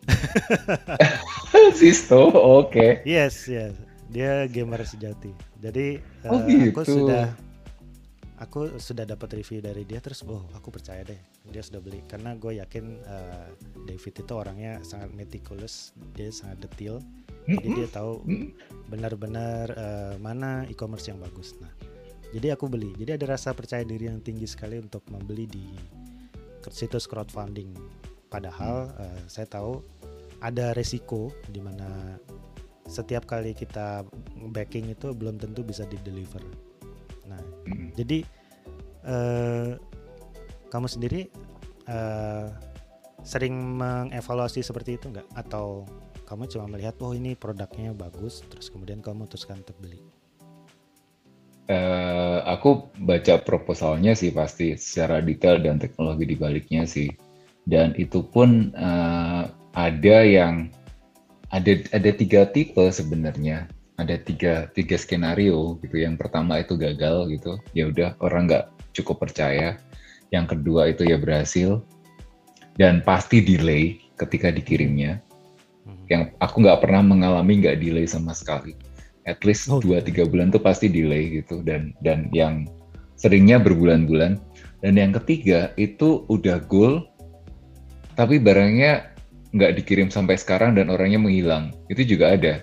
Si Stowe, oke. Yes, yes. Dia gamer sejati. Jadi Oh eh, aku gitu. sudah aku sudah dapat review dari dia terus oh aku percaya deh dia sudah beli karena gue yakin uh, David itu orangnya sangat meticulous, dia sangat detail, jadi Mm-mm. dia tahu Mm. benar-benar uh, mana e-commerce yang bagus. Nah, jadi aku beli, jadi ada rasa percaya diri yang tinggi sekali untuk membeli di situs crowdfunding, padahal uh, saya tahu ada resiko di mana setiap kali kita backing itu belum tentu bisa di deliver. Nah, Mm. jadi eh, kamu sendiri eh, sering mengevaluasi seperti itu nggak? Atau kamu cuma melihat oh ini produknya bagus, terus kemudian kamu memutuskan untuk beli? Eh, aku baca proposalnya sih pasti secara detail dan teknologi di baliknya sih. Dan itu pun eh, ada yang ada ada tiga tipe sebenarnya. Ada tiga tiga skenario gitu. Yang pertama itu gagal gitu. Ya udah orang nggak cukup percaya. Yang kedua itu ya berhasil dan pasti delay ketika dikirimnya. Mhm. Yang aku nggak pernah mengalami nggak delay sama sekali. At least Oh dua gitu ya. tiga bulan tuh pasti delay gitu dan dan yang seringnya berbulan-bulan. Dan yang ketiga itu udah goal tapi barangnya nggak dikirim sampai sekarang dan orangnya menghilang. Itu juga ada.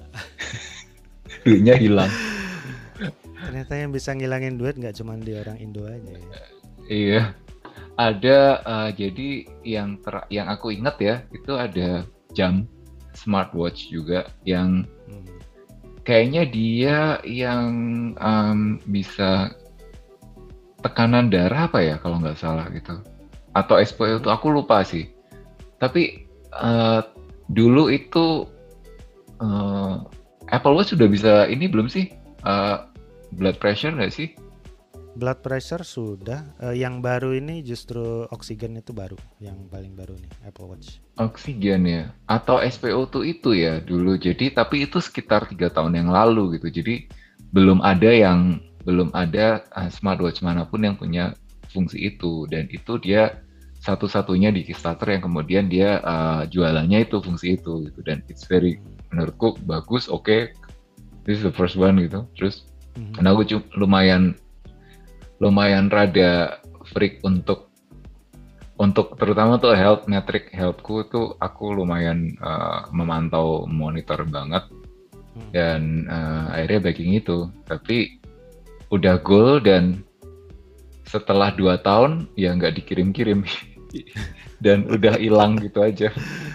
Duitnya hilang. Ternyata yang bisa ngilangin duit nggak cuma di orang Indo aja ya. Iya. Ada uh, jadi yang ter yang aku ingat ya itu ada jam smartwatch juga yang Hmm. kayaknya dia yang um, bisa tekanan darah apa ya kalau nggak salah gitu atau S P O itu Mhm. aku lupa sih tapi uh, dulu itu uh, Apple Watch sudah bisa ini belum sih uh, blood pressure nggak sih? Blood pressure sudah, eh, yang baru ini justru oksigen itu baru, yang paling baru nih Apple Watch. Oksigen ya atau S P O dua itu ya dulu jadi tapi itu sekitar tiga tahun yang lalu gitu jadi belum ada yang belum ada uh, smartwatch manapun yang punya fungsi itu dan itu dia satu-satunya di Kickstarter yang kemudian dia uh, jualannya itu fungsi itu gitu dan it's very Hmm. menurutku bagus oke okay, this is the first one gitu terus Mhm. karena aku lumayan lumayan rada freak untuk untuk terutama tuh health metric healthku tuh aku lumayan uh, memantau monitor banget Hmm. dan uh, akhirnya backing itu tapi udah goal dan setelah dua tahun ya nggak dikirim-kirim dan udah hilang gitu aja.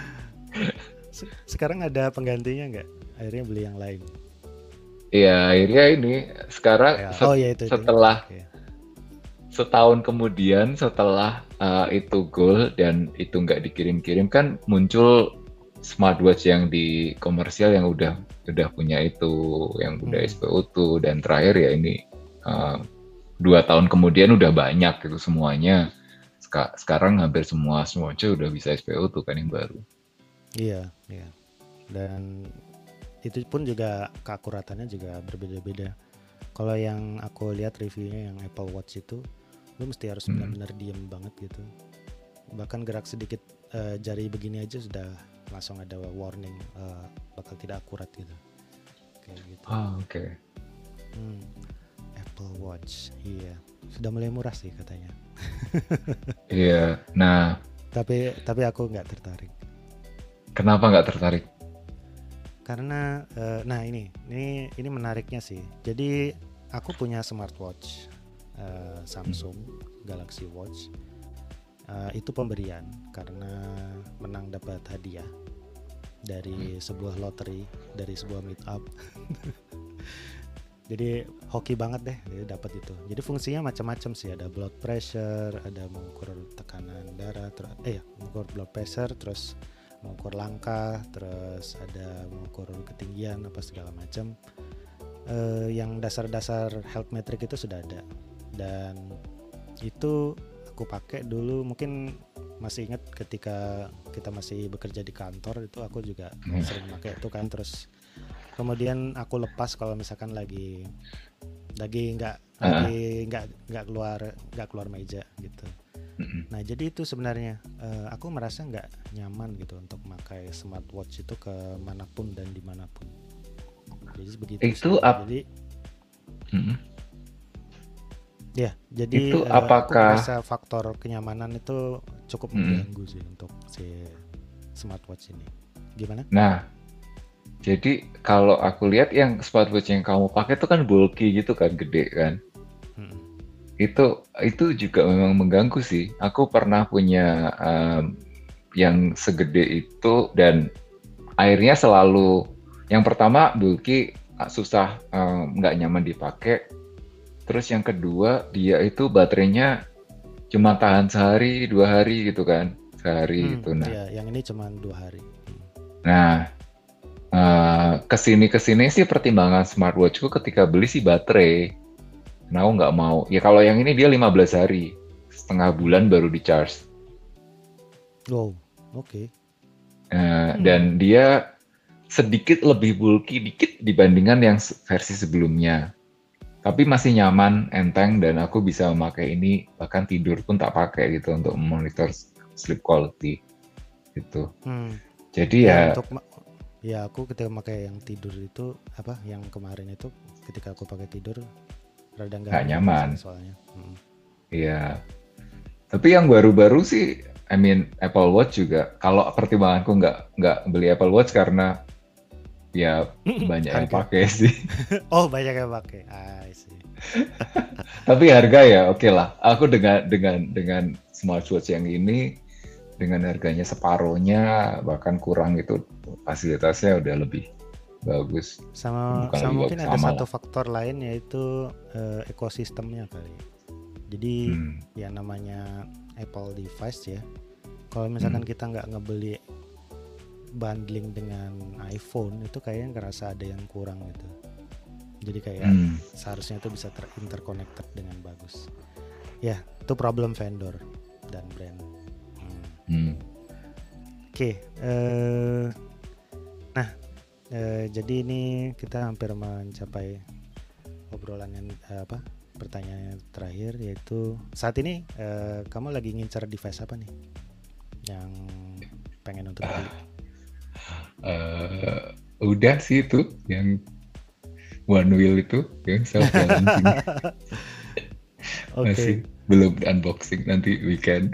Sekarang ada penggantinya nggak? Akhirnya beli yang lain. Ya akhirnya ini sekarang Ya. Oh set, ya itu itu. setelah Oke. setahun kemudian setelah uh, itu goal dan itu nggak dikirim-kirim kan muncul smartwatch yang di komersial yang udah udah punya itu yang udah Hmm. S P O dua dan terakhir ya ini uh, dua tahun kemudian udah banyak gitu semuanya. Seka- sekarang hampir semua smartwatch udah bisa S P O dua kan yang baru. Iya, iya. Dan itu pun juga keakuratannya juga berbeda-beda. Kalau yang aku lihat reviewnya yang Apple Watch itu Lu mesti harus Hmm. benar-benar diem banget gitu. Bahkan gerak sedikit eh, jari begini aja sudah langsung ada warning eh, bakal tidak akurat gitu. Kayak gitu. Ah, oke. Hmm, Apple Watch, iya. Sudah mulai murah sih katanya. Iya. Nah, Tapi tapi aku nggak tertarik. kenapa nggak tertarik? Karena eh, nah ini ini ini menariknya sih. Jadi aku punya smartwatch eh, Samsung Galaxy Watch. Eh, itu pemberian karena menang dapat hadiah dari sebuah lottery, dari sebuah meet up. Jadi hoki banget deh dia dapat itu. Jadi fungsinya macam-macam sih, ada blood pressure, ada mengukur tekanan darah, ter- eh ya, mengukur blood pressure, terus mengukur langkah, terus ada mengukur ketinggian apa segala macam. Eh, yang dasar-dasar health metric itu sudah ada. Dan itu aku pakai dulu, mungkin masih ingat ketika kita masih bekerja di kantor itu aku juga Hmm. sering pakai itu kan, terus kemudian aku lepas kalau misalkan lagi lagi nggak Ah, lagi nggak nggak keluar nggak keluar meja gitu. mm-mm. Nah jadi itu sebenarnya eh, aku merasa nggak nyaman gitu untuk memakai smartwatch itu kemanapun dan dimanapun. Jadi begitu Itu sih. ap- Jadi Mm-mm. ya jadi Itu eh, aku apakah merasa faktor kenyamanan itu cukup Mm-mm. mengganggu sih untuk si smartwatch ini. Gimana? Nah, jadi kalau aku lihat yang smartwatch yang kamu pakai itu kan bulky gitu kan, gede kan. Mm-mm. Itu itu juga memang mengganggu sih. Aku pernah punya em, yang segede itu dan airnya selalu yang pertama bulky, ah, susah, em, nggak nyaman dipakai. Terus yang kedua dia itu baterainya cuma tahan sehari dua hari gitu kan, sehari Hmm, gitu. Nah, ya yang ini cuma dua hari. Hmm. nah eh, kesini kesini sih pertimbangan smartwatchku ketika beli sih baterai. Nah, aku nggak mau. Ya kalau yang ini dia lima belas hari, setengah bulan baru di charge. Wow, oke. Eh, Hmm. Dan dia sedikit lebih bulky dikit dibandingkan yang se- versi sebelumnya. Tapi masih nyaman, enteng, dan aku bisa memakai ini bahkan tidur pun tak pakai gitu untuk memonitor sleep quality gitu. Hmm. Jadi Ya ya, untuk ma- ya aku ketika pakai yang tidur itu apa yang kemarin itu ketika aku pakai tidur rada nggak nggak nyaman nyaman. sih soalnya. Hmm. Iya. Tapi yang baru-baru sih, I mean Apple Watch juga. Kalau pertimbanganku nggak nggak beli Apple Watch karena ya banyak yang Harga. pakai sih. Oh banyak yang pakai. Ah, I see. Tapi harga ya oke lah. Aku dengan dengan dengan smartwatch yang ini dengan harganya separohnya bahkan kurang itu fasilitasnya udah lebih bagus. Sama Bukan sama lebih mungkin bagus, ada sama satu lah. faktor lain yaitu eh, ekosistemnya kali. Jadi Hmm. ya namanya Apple device ya. Kalau misalkan Hmm. kita nggak ngebeli bundling dengan iPhone itu kayaknya ngerasa ada yang kurang gitu. Jadi kayak Hmm. seharusnya itu bisa terinterconnected dengan bagus. Ya, itu problem vendor dan brand. Hmm. Hmm. Oke, eh, nah eh, jadi ini kita hampir mencapai obrolan yang eh, apa? Pertanyaan yang terakhir yaitu saat ini eh, kamu lagi ngincar device apa nih yang pengen untuk beli? Eh, udah sih itu yang one wheel itu yang self balancing. Oke. Masih belum unboxing, nanti weekend.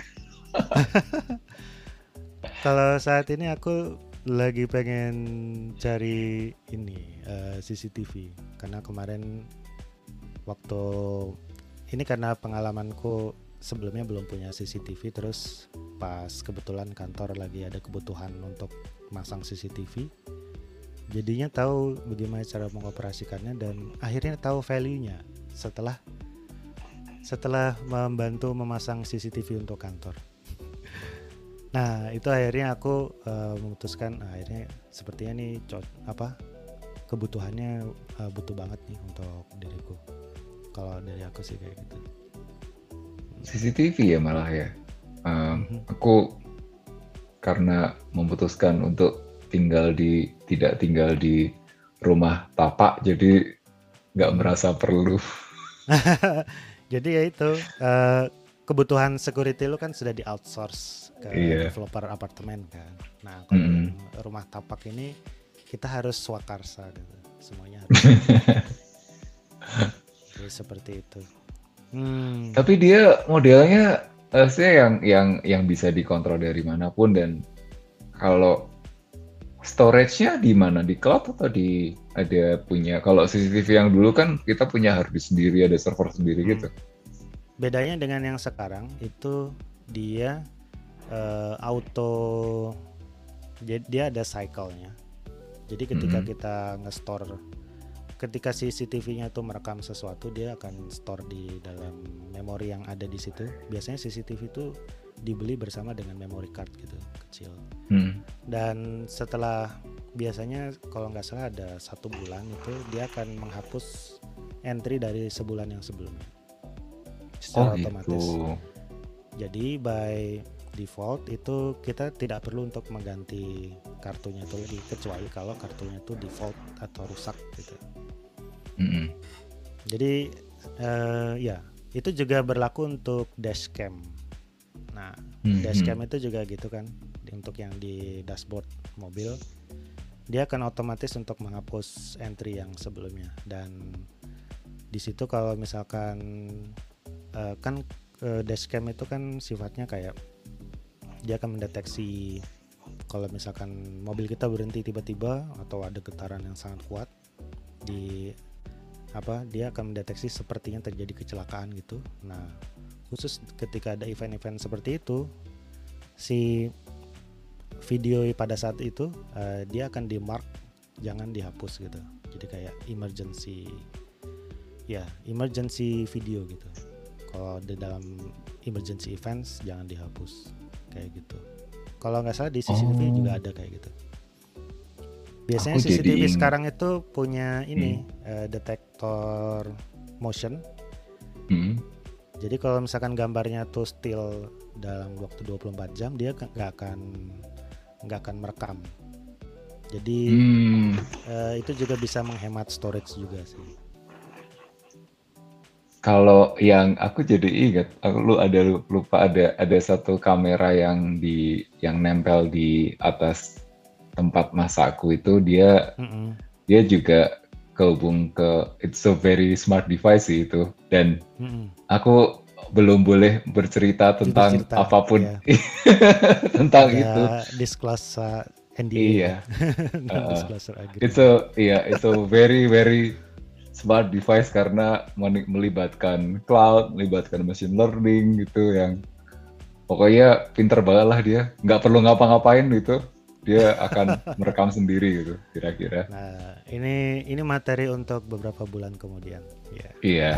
Kalau saat ini aku lagi pengen cari ini eh, C C T V karena kemarin waktu ini karena pengalamanku sebelumnya belum punya C C T V, terus pas kebetulan kantor lagi ada kebutuhan untuk masang C C T V, jadinya tahu bagaimana cara mengoperasikannya dan akhirnya tahu value-nya setelah setelah membantu memasang C C T V untuk kantor. Nah itu akhirnya aku uh, memutuskan nah, akhirnya sepertinya nih co- apa kebutuhannya uh, butuh banget nih untuk diriku. Kalau dari aku sih kayak gitu. C C T V ya malah ya. Um, Mhm. Aku karena memutuskan untuk tinggal di tidak tinggal di rumah tapak, jadi nggak Mhm. merasa perlu. Jadi ya itu eh, kebutuhan security lu kan sudah di outsource ke Iya. developer apartemen kan. Nah kalau yang Mm-mm. rumah tapak ini kita harus swakarsa gitu, semuanya harus jadi seperti itu. Hmm. Tapi dia modelnya eh, saya yang yang yang bisa dikontrol dari manapun, dan kalau storage-nya di mana? Di cloud atau di ada punya? Kalau C C T V yang dulu kan kita punya hard disk sendiri, ada server sendiri Hmm. gitu. Bedanya dengan yang sekarang itu dia eh, auto, jadi dia ada cycle-nya. Jadi ketika Mm-mm. kita nge-store, ketika C C T V-nya itu merekam sesuatu, dia akan store di dalam memori yang ada di situ. Biasanya C C T V itu dibeli bersama dengan memory card gitu, kecil. Hmm. Dan setelah biasanya kalau nggak salah ada satu bulan itu dia akan menghapus entry dari sebulan yang sebelumnya Oh secara otomatis. gitu. Jadi by default itu kita tidak perlu untuk mengganti kartunya itu lagi, kecuali kalau kartunya itu default atau rusak gitu. Mm-mm. Jadi eh, ya itu juga berlaku untuk dashcam. Nah Mhm. dashcam itu juga gitu kan, untuk yang di dashboard mobil dia akan otomatis untuk menghapus entry yang sebelumnya. Dan di situ kalau misalkan uh, kan uh, dashcam itu kan sifatnya kayak dia akan mendeteksi kalau misalkan mobil kita berhenti tiba-tiba atau ada getaran yang sangat kuat, di apa dia akan mendeteksi sepertinya terjadi kecelakaan gitu. Nah khusus ketika ada event-event seperti itu, si video pada saat itu uh, dia akan di mark jangan dihapus gitu. Jadi kayak emergency, ya emergency video gitu. Kalau di dalam emergency events jangan dihapus kayak gitu. Kalau nggak salah di C C T V Oh, juga ada kayak gitu. Biasanya aku C C T V jadi ing- sekarang itu punya ini Hmm. uh, detektor motion. Hmm. Jadi kalau misalkan gambarnya tuh still dalam waktu dua puluh empat jam, dia nggak akan nggak akan merekam. Jadi Hmm. uh, itu juga bisa menghemat storage juga sih. Kalau yang aku jadi ingat, aku lu ada lupa ada ada satu kamera yang di yang nempel di atas tempat masakku itu, dia Mm-mm. dia juga kehubung ke, it's a very smart device sih itu, dan Mm-mm. aku belum boleh bercerita tentang Cerita, apapun ya tentang itu. ada disclosure N D A ya, Iya, uh, non-disclosure it's agreement. a iya it's a very very smart device karena meni- melibatkan cloud, melibatkan machine learning gitu, yang pokoknya pinter banget lah dia. Nggak perlu ngapa-ngapain gitu, dia akan merekam sendiri gitu, kira-kira. Nah ini ini materi untuk beberapa bulan kemudian ya. Iya.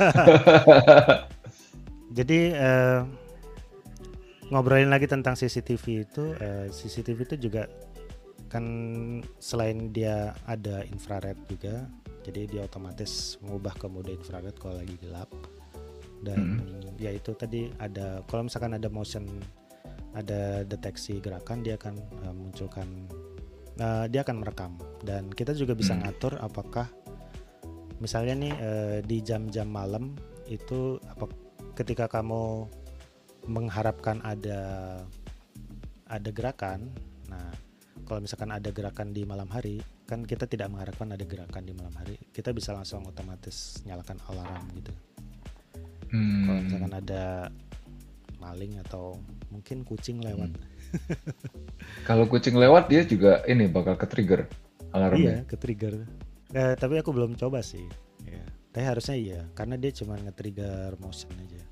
Jadi eh, ngobrolin lagi tentang C C T V itu, eh, C C T V itu juga kan selain dia ada infrared juga, jadi dia otomatis mengubah ke mode infrared kalau lagi gelap. Dan Mm. ya itu tadi ada, kalau misalkan ada motion, ada deteksi gerakan, dia akan uh, munculkan, uh, dia akan merekam. Dan kita juga bisa Mm. ngatur apakah misalnya nih uh, di jam-jam malam itu apa, ketika kamu mengharapkan ada ada gerakan. Nah kalau misalkan ada gerakan di malam hari, kan kita tidak mengharapkan ada gerakan di malam hari, kita bisa langsung otomatis nyalakan alarm gitu. Hmm. Kalau misalkan ada maling atau mungkin kucing lewat. Hmm. Kalau kucing lewat dia juga ini bakal ke-trigger alarmnya. Iya, ke-trigger. Eh, tapi aku belum coba sih. Ya. Tapi harusnya iya, karena dia cuma nge-trigger motion aja.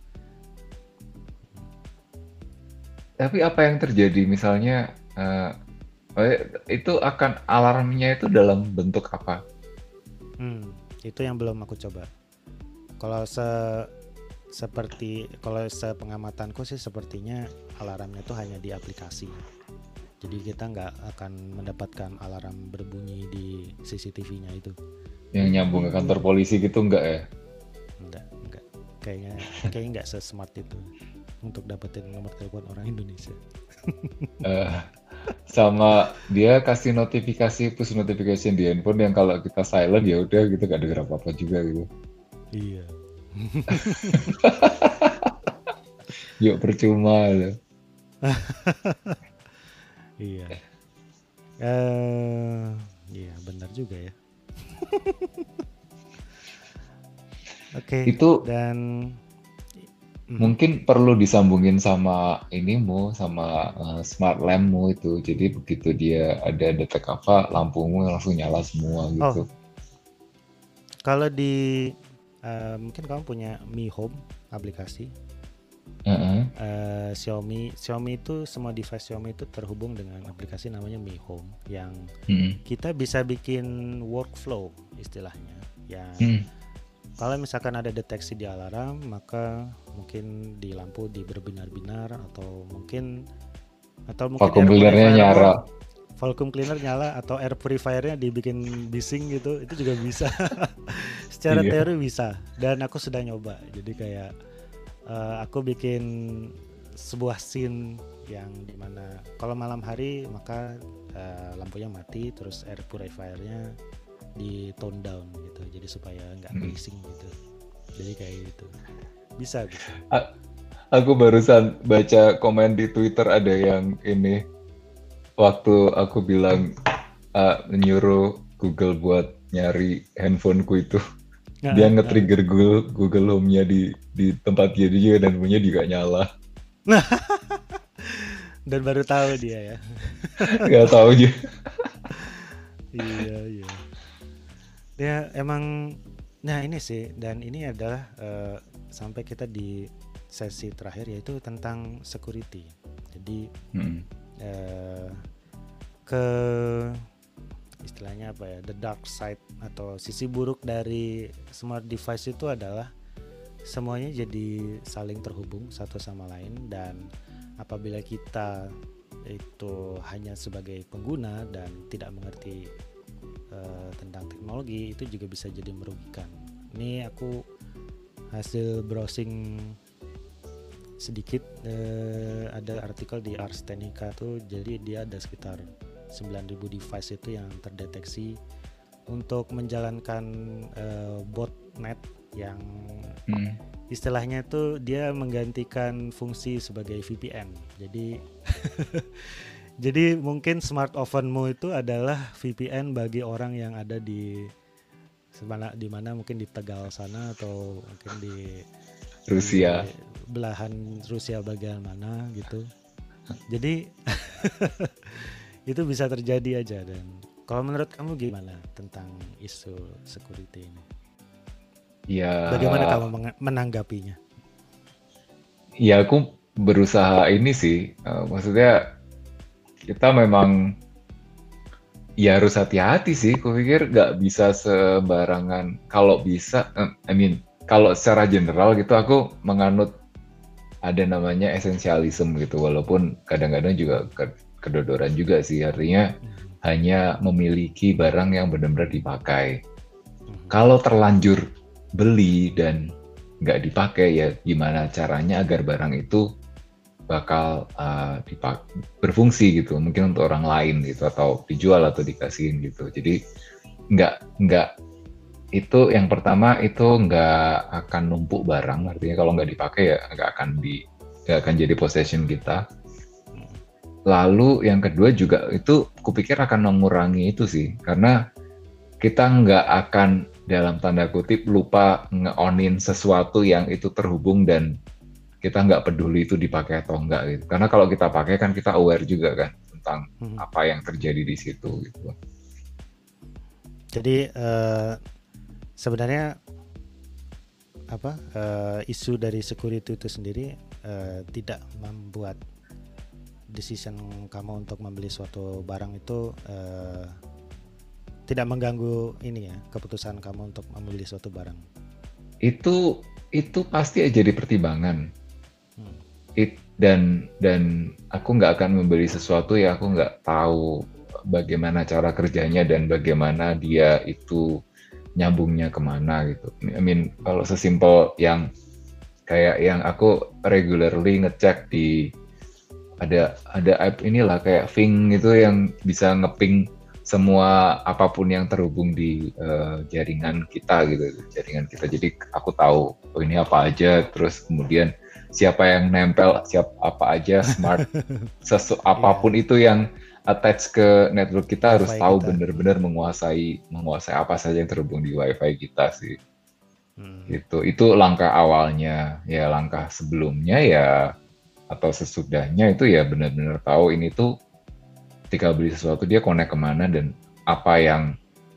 Tapi apa yang terjadi misalnya uh, itu akan alarmnya itu dalam bentuk apa? Hmm, itu yang belum aku coba. Kalau se seperti kalau sepengamatanku sih sepertinya alarmnya itu hanya di aplikasi. Jadi kita nggak akan mendapatkan alarm berbunyi di C C T V-nya itu. Yang nyambung ke kantor polisi gitu enggak ya? Enggak, enggak. Kayaknya kayaknya nggak se-smart itu untuk dapetin nomor telepon orang Indonesia. uh, sama dia kasih notifikasi, push notification di handphone yang kalau kita silent ya udah gitu, gak denger apa-apa juga gitu. Iya. Yuk percuma loh. Iya. Eh, iya benar juga ya. Oke. Itu Dan mhm. mungkin perlu disambungin sama inimu, sama uh, smart lampmu itu. Jadi begitu dia ada detek apa, lampumu langsung nyala semua Oh, gitu. kalau di eh, mungkin kamu punya Mi Home aplikasi. Heeh. Eh, Xiaomi Xiaomi itu semua device Xiaomi itu terhubung dengan aplikasi namanya Mi Home yang Mm-mm. kita bisa bikin workflow istilahnya. Yang Mm. kalau misalkan ada deteksi di alarm, maka mungkin di lampu di berbinar-binar atau mungkin atau mungkin Vacuum air cleanernya purifier nyala. vacuum cleaner nyala atau air purifiernya dibikin bising gitu, itu juga bisa. Secara Iya. teori bisa, dan aku sudah nyoba. Jadi kayak uh, aku bikin sebuah scene yang dimana kalau malam hari maka uh, lampunya mati, terus air purifiernya di tone down gitu, jadi supaya nggak Hmm. berising gitu. Jadi kayak gitu bisa bisa. A- Aku barusan baca komen di Twitter ada yang ini, waktu aku bilang uh, nyuruh Google buat nyari handphoneku itu, dia Nah, nge-trigger Google, Google Home-nya di di tempat dia juga dan punya juga nyala. dan baru tahu dia ya. Nggak tahu juga. Iya iya. Ya emang, nah ini sih, dan ini adalah uh, sampai kita di sesi terakhir yaitu tentang security. Jadi Hmm. uh, ke istilahnya apa ya, the dark side atau sisi buruk dari smart device itu adalah semuanya jadi saling terhubung satu sama lain, dan apabila kita itu hanya sebagai pengguna dan tidak mengerti uh, tentang teknologi, itu juga bisa jadi merugikan. Ini aku hasil browsing sedikit, uh, ada artikel di Ars Technica tuh, jadi dia ada sekitar sembilan ribu device itu yang terdeteksi untuk menjalankan uh, botnet yang Hmm. istilahnya tuh dia menggantikan fungsi sebagai V P N. Jadi jadi mungkin smart ovenmu itu adalah V P N bagi orang yang ada di semana, di mana mungkin di Tegal sana atau mungkin di Rusia. di belahan Rusia bagian mana gitu. Jadi itu bisa terjadi aja. Dan kalau menurut kamu gimana tentang isu security ini? Ya. Bagaimana kamu meng- menanggapinya? Ya aku berusaha ini sih, uh, maksudnya kita memang ya harus hati-hati sih. Kupikir nggak bisa sembarangan. Kalau bisa, uh, I mean, kalau secara general gitu aku menganut ada namanya esensialisme gitu, walaupun kadang-kadang juga kedodoran juga sih, artinya hmm. hanya memiliki barang yang benar-benar dipakai. Hmm. Kalau terlanjur beli dan nggak dipakai, ya gimana caranya agar barang itu bakal uh, dipak- berfungsi gitu, mungkin untuk orang lain gitu, atau dijual atau dikasihin gitu. Jadi nggak nggak itu yang pertama, itu nggak akan numpuk barang, artinya kalau nggak dipakai ya nggak akan di nggak akan jadi possession kita. Lalu yang kedua juga itu kupikir akan mengurangi itu sih, karena kita nggak akan dalam tanda kutip lupa nge-onin sesuatu yang itu terhubung dan kita nggak peduli itu dipakai atau enggak gitu. Karena kalau kita pakai kan kita aware juga kan tentang hmm. apa yang terjadi di situ gitu. Jadi uh, sebenarnya apa uh, isu dari security itu sendiri uh, tidak membuat decision kamu untuk membeli suatu barang itu uh, tidak mengganggu ini ya, keputusan kamu untuk membeli suatu barang. Itu itu pasti jadi pertimbangan. Hmm. It, dan dan aku nggak akan membeli sesuatu ya aku nggak tahu bagaimana cara kerjanya dan bagaimana dia itu nyambungnya kemana gitu. I mean kalau sesimpel yang kayak yang aku regularly ngecek di ada ada app inilah kayak Fing itu yang bisa ngeping semua apapun yang terhubung di uh, jaringan kita gitu, jaringan kita. Jadi aku tahu oh ini apa aja, terus kemudian siapa yang nempel, siapa apa aja smart, sesu, apapun Iya, itu yang attach ke network kita harus WiFi tahu kita. benar-benar menguasai menguasai apa saja yang terhubung di WiFi kita sih. Hmm. Gitu. Itu langkah awalnya. Ya langkah sebelumnya ya atau sesudahnya itu ya benar-benar tahu ini tuh ketika beli sesuatu dia connect kemana dan apa yang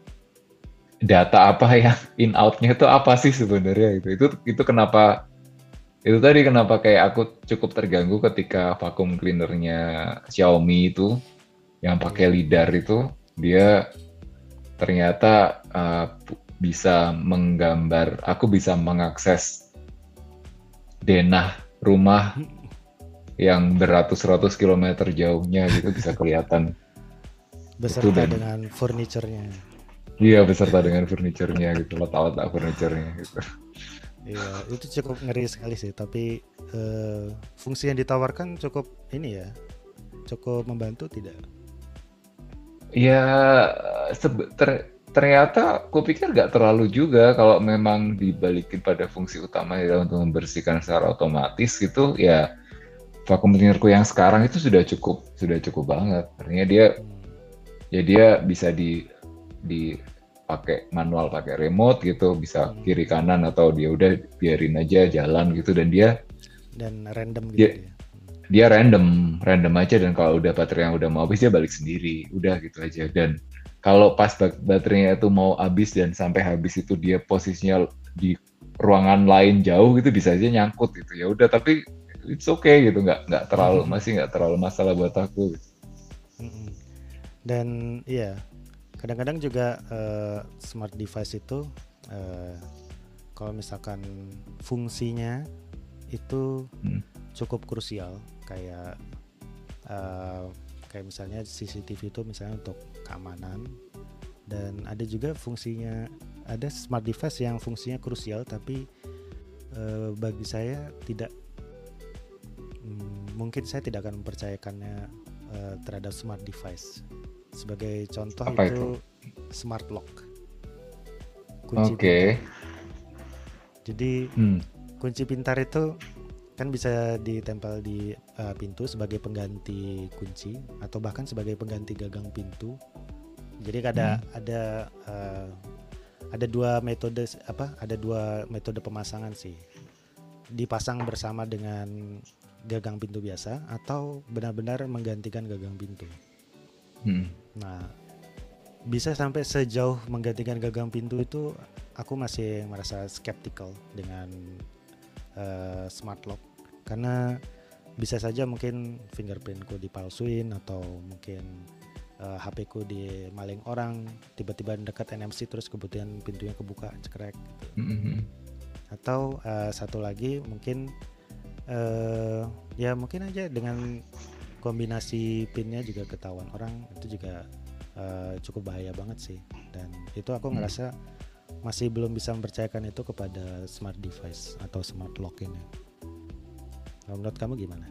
data apa yang in outnya itu apa sih sebenarnya itu itu itu kenapa itu tadi kenapa kayak aku cukup terganggu ketika vacuum cleanernya Xiaomi itu yang pakai Iya. lidar itu dia ternyata uh, bisa menggambar aku bisa mengakses denah rumah yang beratus-ratus kilometer jauhnya gitu bisa kelihatan itu Beserta dan dengan furniturnya. iya beserta dengan furniturnya gitu letak-letak furniturnya gitu. Iya, itu cukup ngeri sekali sih. Tapi eh, fungsi yang ditawarkan cukup ini ya, cukup membantu tidak? Ya sebe- ter- ternyata kupikir nggak terlalu juga kalau memang dibalikin pada fungsi utama adalah untuk membersihkan secara otomatis gitu ya vacuum cleanerku yang sekarang itu sudah cukup sudah cukup banget. Artinya dia Hmm. ya dia bisa di dipakai manual pakai remote gitu bisa Hmm. kiri kanan atau dia udah biarin aja jalan gitu dan dia Dan random gitu dia dia. Hmm. dia random random aja dan kalau udah baterai yang udah mau habis dia balik sendiri udah gitu aja dan kalau pas baterainya itu mau habis dan sampai habis itu dia posisinya di ruangan lain jauh gitu bisa aja nyangkut gitu ya udah tapi it's okay gitu nggak nggak terlalu masih nggak terlalu masalah buat aku gitu. Mm-mm. Dan iya, kadang-kadang juga eh, smart device itu eh, kalau misalkan fungsinya itu Hmm. cukup krusial, kayak eh, kayak misalnya C C T V itu misalnya untuk keamanan, dan ada juga fungsinya, ada smart device yang fungsinya krusial tapi eh, bagi saya tidak, mm, mungkin saya tidak akan mempercayakannya eh, terhadap smart device. Sebagai contoh Apa itu itu? smart lock, kunci Oke. pintar. Jadi Hmm. kunci pintar itu kan bisa ditempel di uh, pintu sebagai pengganti kunci atau bahkan sebagai pengganti gagang pintu. Jadi ada Hmm. ada uh, ada dua metode apa? Ada dua metode pemasangan sih. Dipasang bersama dengan gagang pintu biasa atau benar-benar menggantikan gagang pintu. Hmm. Nah, bisa sampai sejauh menggantikan gagang pintu itu aku masih merasa skeptical dengan uh, smart lock karena bisa saja mungkin fingerprintku dipalsuin atau mungkin uh, H P ku dimaling orang, tiba-tiba dekat N F C terus kemudian pintunya kebuka cekrek gitu. Hmm. Atau uh, satu lagi mungkin uh, ya mungkin aja dengan kombinasi pinnya juga ketahuan orang, itu juga uh, cukup bahaya banget sih. Dan itu aku ngerasa masih belum bisa mempercayakan itu kepada smart device atau smart lock ini. Menurut kamu gimana?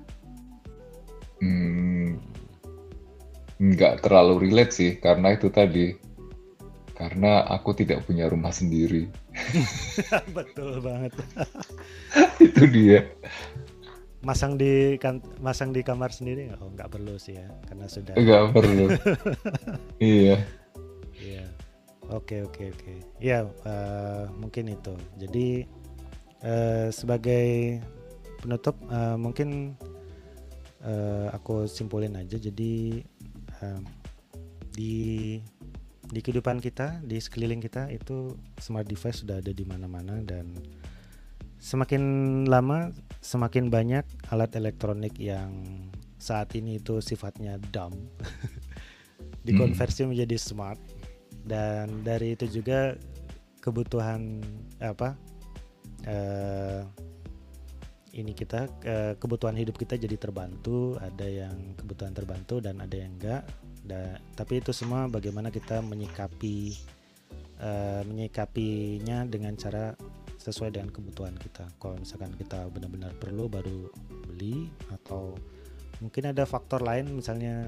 Hmm. Nggak terlalu relate sih karena itu tadi karena aku tidak punya rumah sendiri. Betul banget. Itu dia. Masang di kan, masang di kamar sendiri oh nggak perlu sih ya karena sudah. Nggak perlu. Iya. Iya. Oke oke oke. Ya uh, mungkin itu. Jadi uh, sebagai penutup uh, mungkin uh, aku simpulin aja. Jadi uh, di di kehidupan kita, di sekeliling kita itu smart device sudah ada di mana-mana dan semakin lama semakin banyak alat elektronik yang saat ini itu sifatnya dumb dikonversi hmm. menjadi smart, dan dari itu juga kebutuhan apa uh, ini kita uh, kebutuhan hidup kita jadi terbantu, ada yang kebutuhan terbantu dan ada yang enggak. Da, tapi itu semua bagaimana kita menyikapi uh, menyikapinya dengan cara sesuai dengan kebutuhan kita. Kalau misalkan kita benar-benar perlu baru beli, atau mungkin ada faktor lain misalnya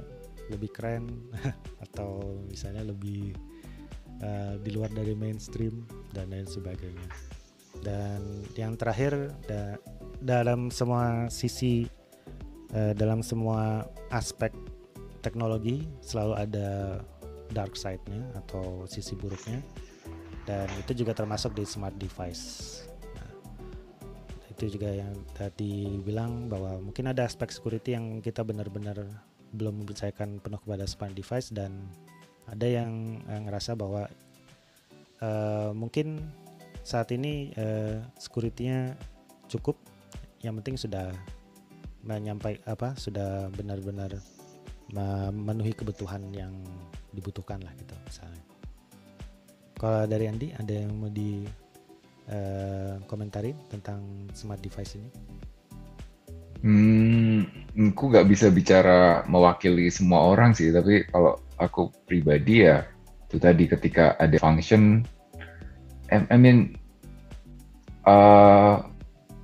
lebih keren atau misalnya lebih uh, di luar dari mainstream dan lain sebagainya. Dan yang terakhir da- dalam semua sisi uh, dalam semua aspek teknologi selalu ada dark side-nya atau sisi buruknya, dan itu juga termasuk di smart device. Nah, itu juga yang tadi bilang bahwa mungkin ada aspek security yang kita benar-benar belum mempercayakan penuh kepada smart device, dan ada yang uh, ngerasa bahwa uh, mungkin saat ini uh, security-nya cukup, yang penting sudah menyampaikan apa sudah benar-benar memenuhi kebutuhan yang dibutuhkan lah gitu misalnya. Kalau dari Andi ada yang mau di uh, komentarin tentang smart device ini? Hmm, aku nggak bisa bicara mewakili semua orang sih, tapi kalau aku pribadi ya itu tadi ketika ada function, I mean uh,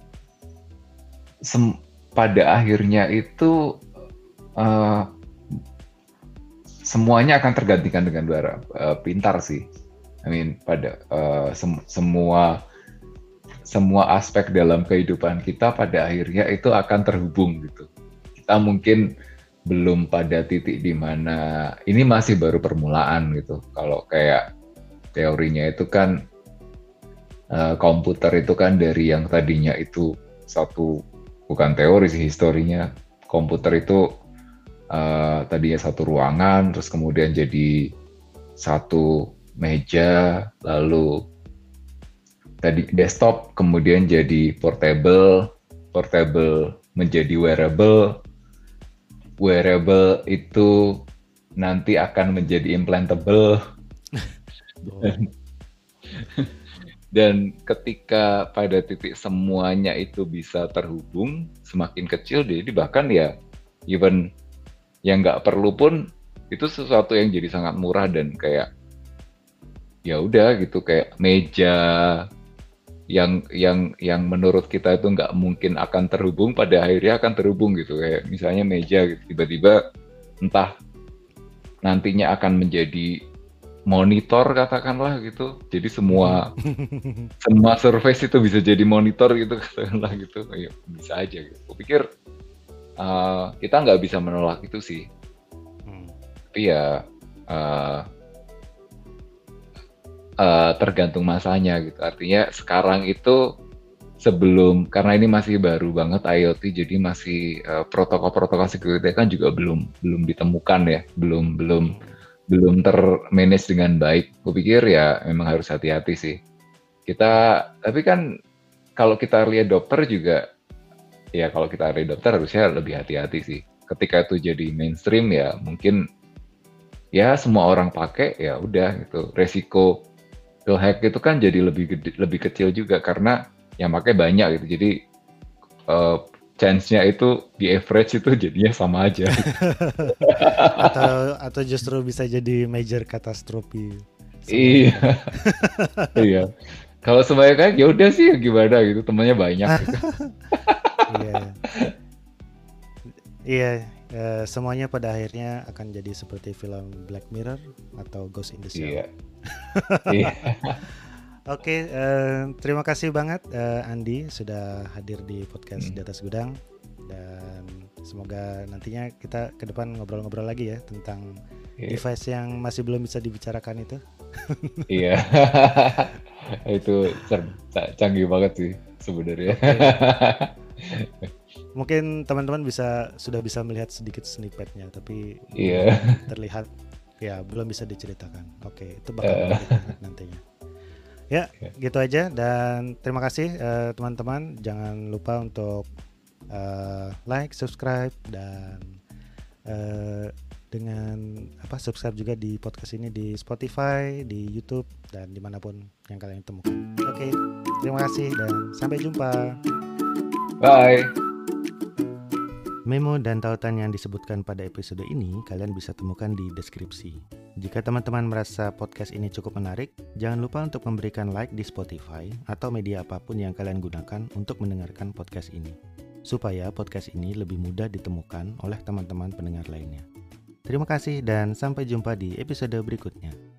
sem- pada akhirnya itu uh, semuanya akan tergantikan dengan cara uh, pintar sih. I mean pada uh, sem- semua semua aspek dalam kehidupan kita pada akhirnya itu akan terhubung gitu. Kita mungkin belum pada titik di mana ini masih baru permulaan gitu. Kalau kayak teorinya itu kan uh, komputer itu kan dari yang tadinya itu satu, bukan teori sih, historinya komputer itu uh, tadinya satu ruangan, terus kemudian jadi satu meja, lalu tadi desktop, kemudian jadi portable, portable menjadi wearable, wearable itu nanti akan menjadi implantable. Dan, dan ketika pada titik semuanya itu bisa terhubung, semakin kecil, jadi bahkan ya even yang nggak perlu pun itu sesuatu yang jadi sangat murah dan kayak ya udah gitu, kayak meja yang yang yang menurut kita itu nggak mungkin akan terhubung pada akhirnya akan terhubung gitu. Kayak misalnya meja gitu, tiba-tiba entah nantinya akan menjadi monitor katakanlah gitu, jadi semua semua surface itu bisa jadi monitor gitu katakanlah gitu. Ya, bisa aja gitu. Aku pikir uh, kita nggak bisa menolak itu sih, Hmm. tapi ya uh, uh, tergantung masanya gitu. Artinya sekarang itu sebelum, karena ini masih baru banget IoT, jadi masih uh, protokol-protokol security kan juga belum belum ditemukan ya, belum belum belum termanage dengan baik. Kupikir ya memang harus hati-hati sih. Kita, tapi kan kalau kita lihat dokter juga, ya kalau kita lihat dokter harusnya lebih hati-hati sih. Ketika itu jadi mainstream ya mungkin ya semua orang pakai, ya udah gitu. Resiko hack itu kan jadi lebih gede, lebih kecil juga karena yang pakai banyak gitu. Jadi uh, chance-nya itu di average itu jadinya sama aja. atau atau justru bisa jadi major katastrofi. Iya. Iya. Kalau semuanya kan ya udah sih gimana gitu, temannya banyak gitu. Iya. Iya, uh, semuanya pada akhirnya akan jadi seperti film Black Mirror atau Ghost in the Shell. Iya. Iya. Oke, uh, terima kasih banget uh, Andi sudah hadir di podcast hmm. Di Atas Gudang, dan semoga nantinya kita ke depan ngobrol-ngobrol lagi ya tentang yeah. device yang masih belum bisa dibicarakan itu. Iya. Itu canggih banget sih sebenarnya. Okay. Mungkin teman-teman bisa sudah bisa melihat sedikit snippetnya, tapi yeah. terlihat ya belum bisa diceritakan. Oke, itu bakal uh. nantinya. Ya, okay. Gitu aja, dan terima kasih uh, teman-teman. Jangan lupa untuk uh, like, subscribe, dan uh, dengan apa subscribe juga di podcast ini di Spotify, di YouTube, dan dimanapun yang kalian temukan. Oke, okay. Terima kasih dan sampai jumpa. Bye. Memo dan tautan yang disebutkan pada episode ini kalian bisa temukan di deskripsi. Jika teman-teman merasa podcast ini cukup menarik, jangan lupa untuk memberikan like di Spotify atau media apapun yang kalian gunakan untuk mendengarkan podcast ini, supaya podcast ini lebih mudah ditemukan oleh teman-teman pendengar lainnya. Terima kasih dan sampai jumpa di episode berikutnya.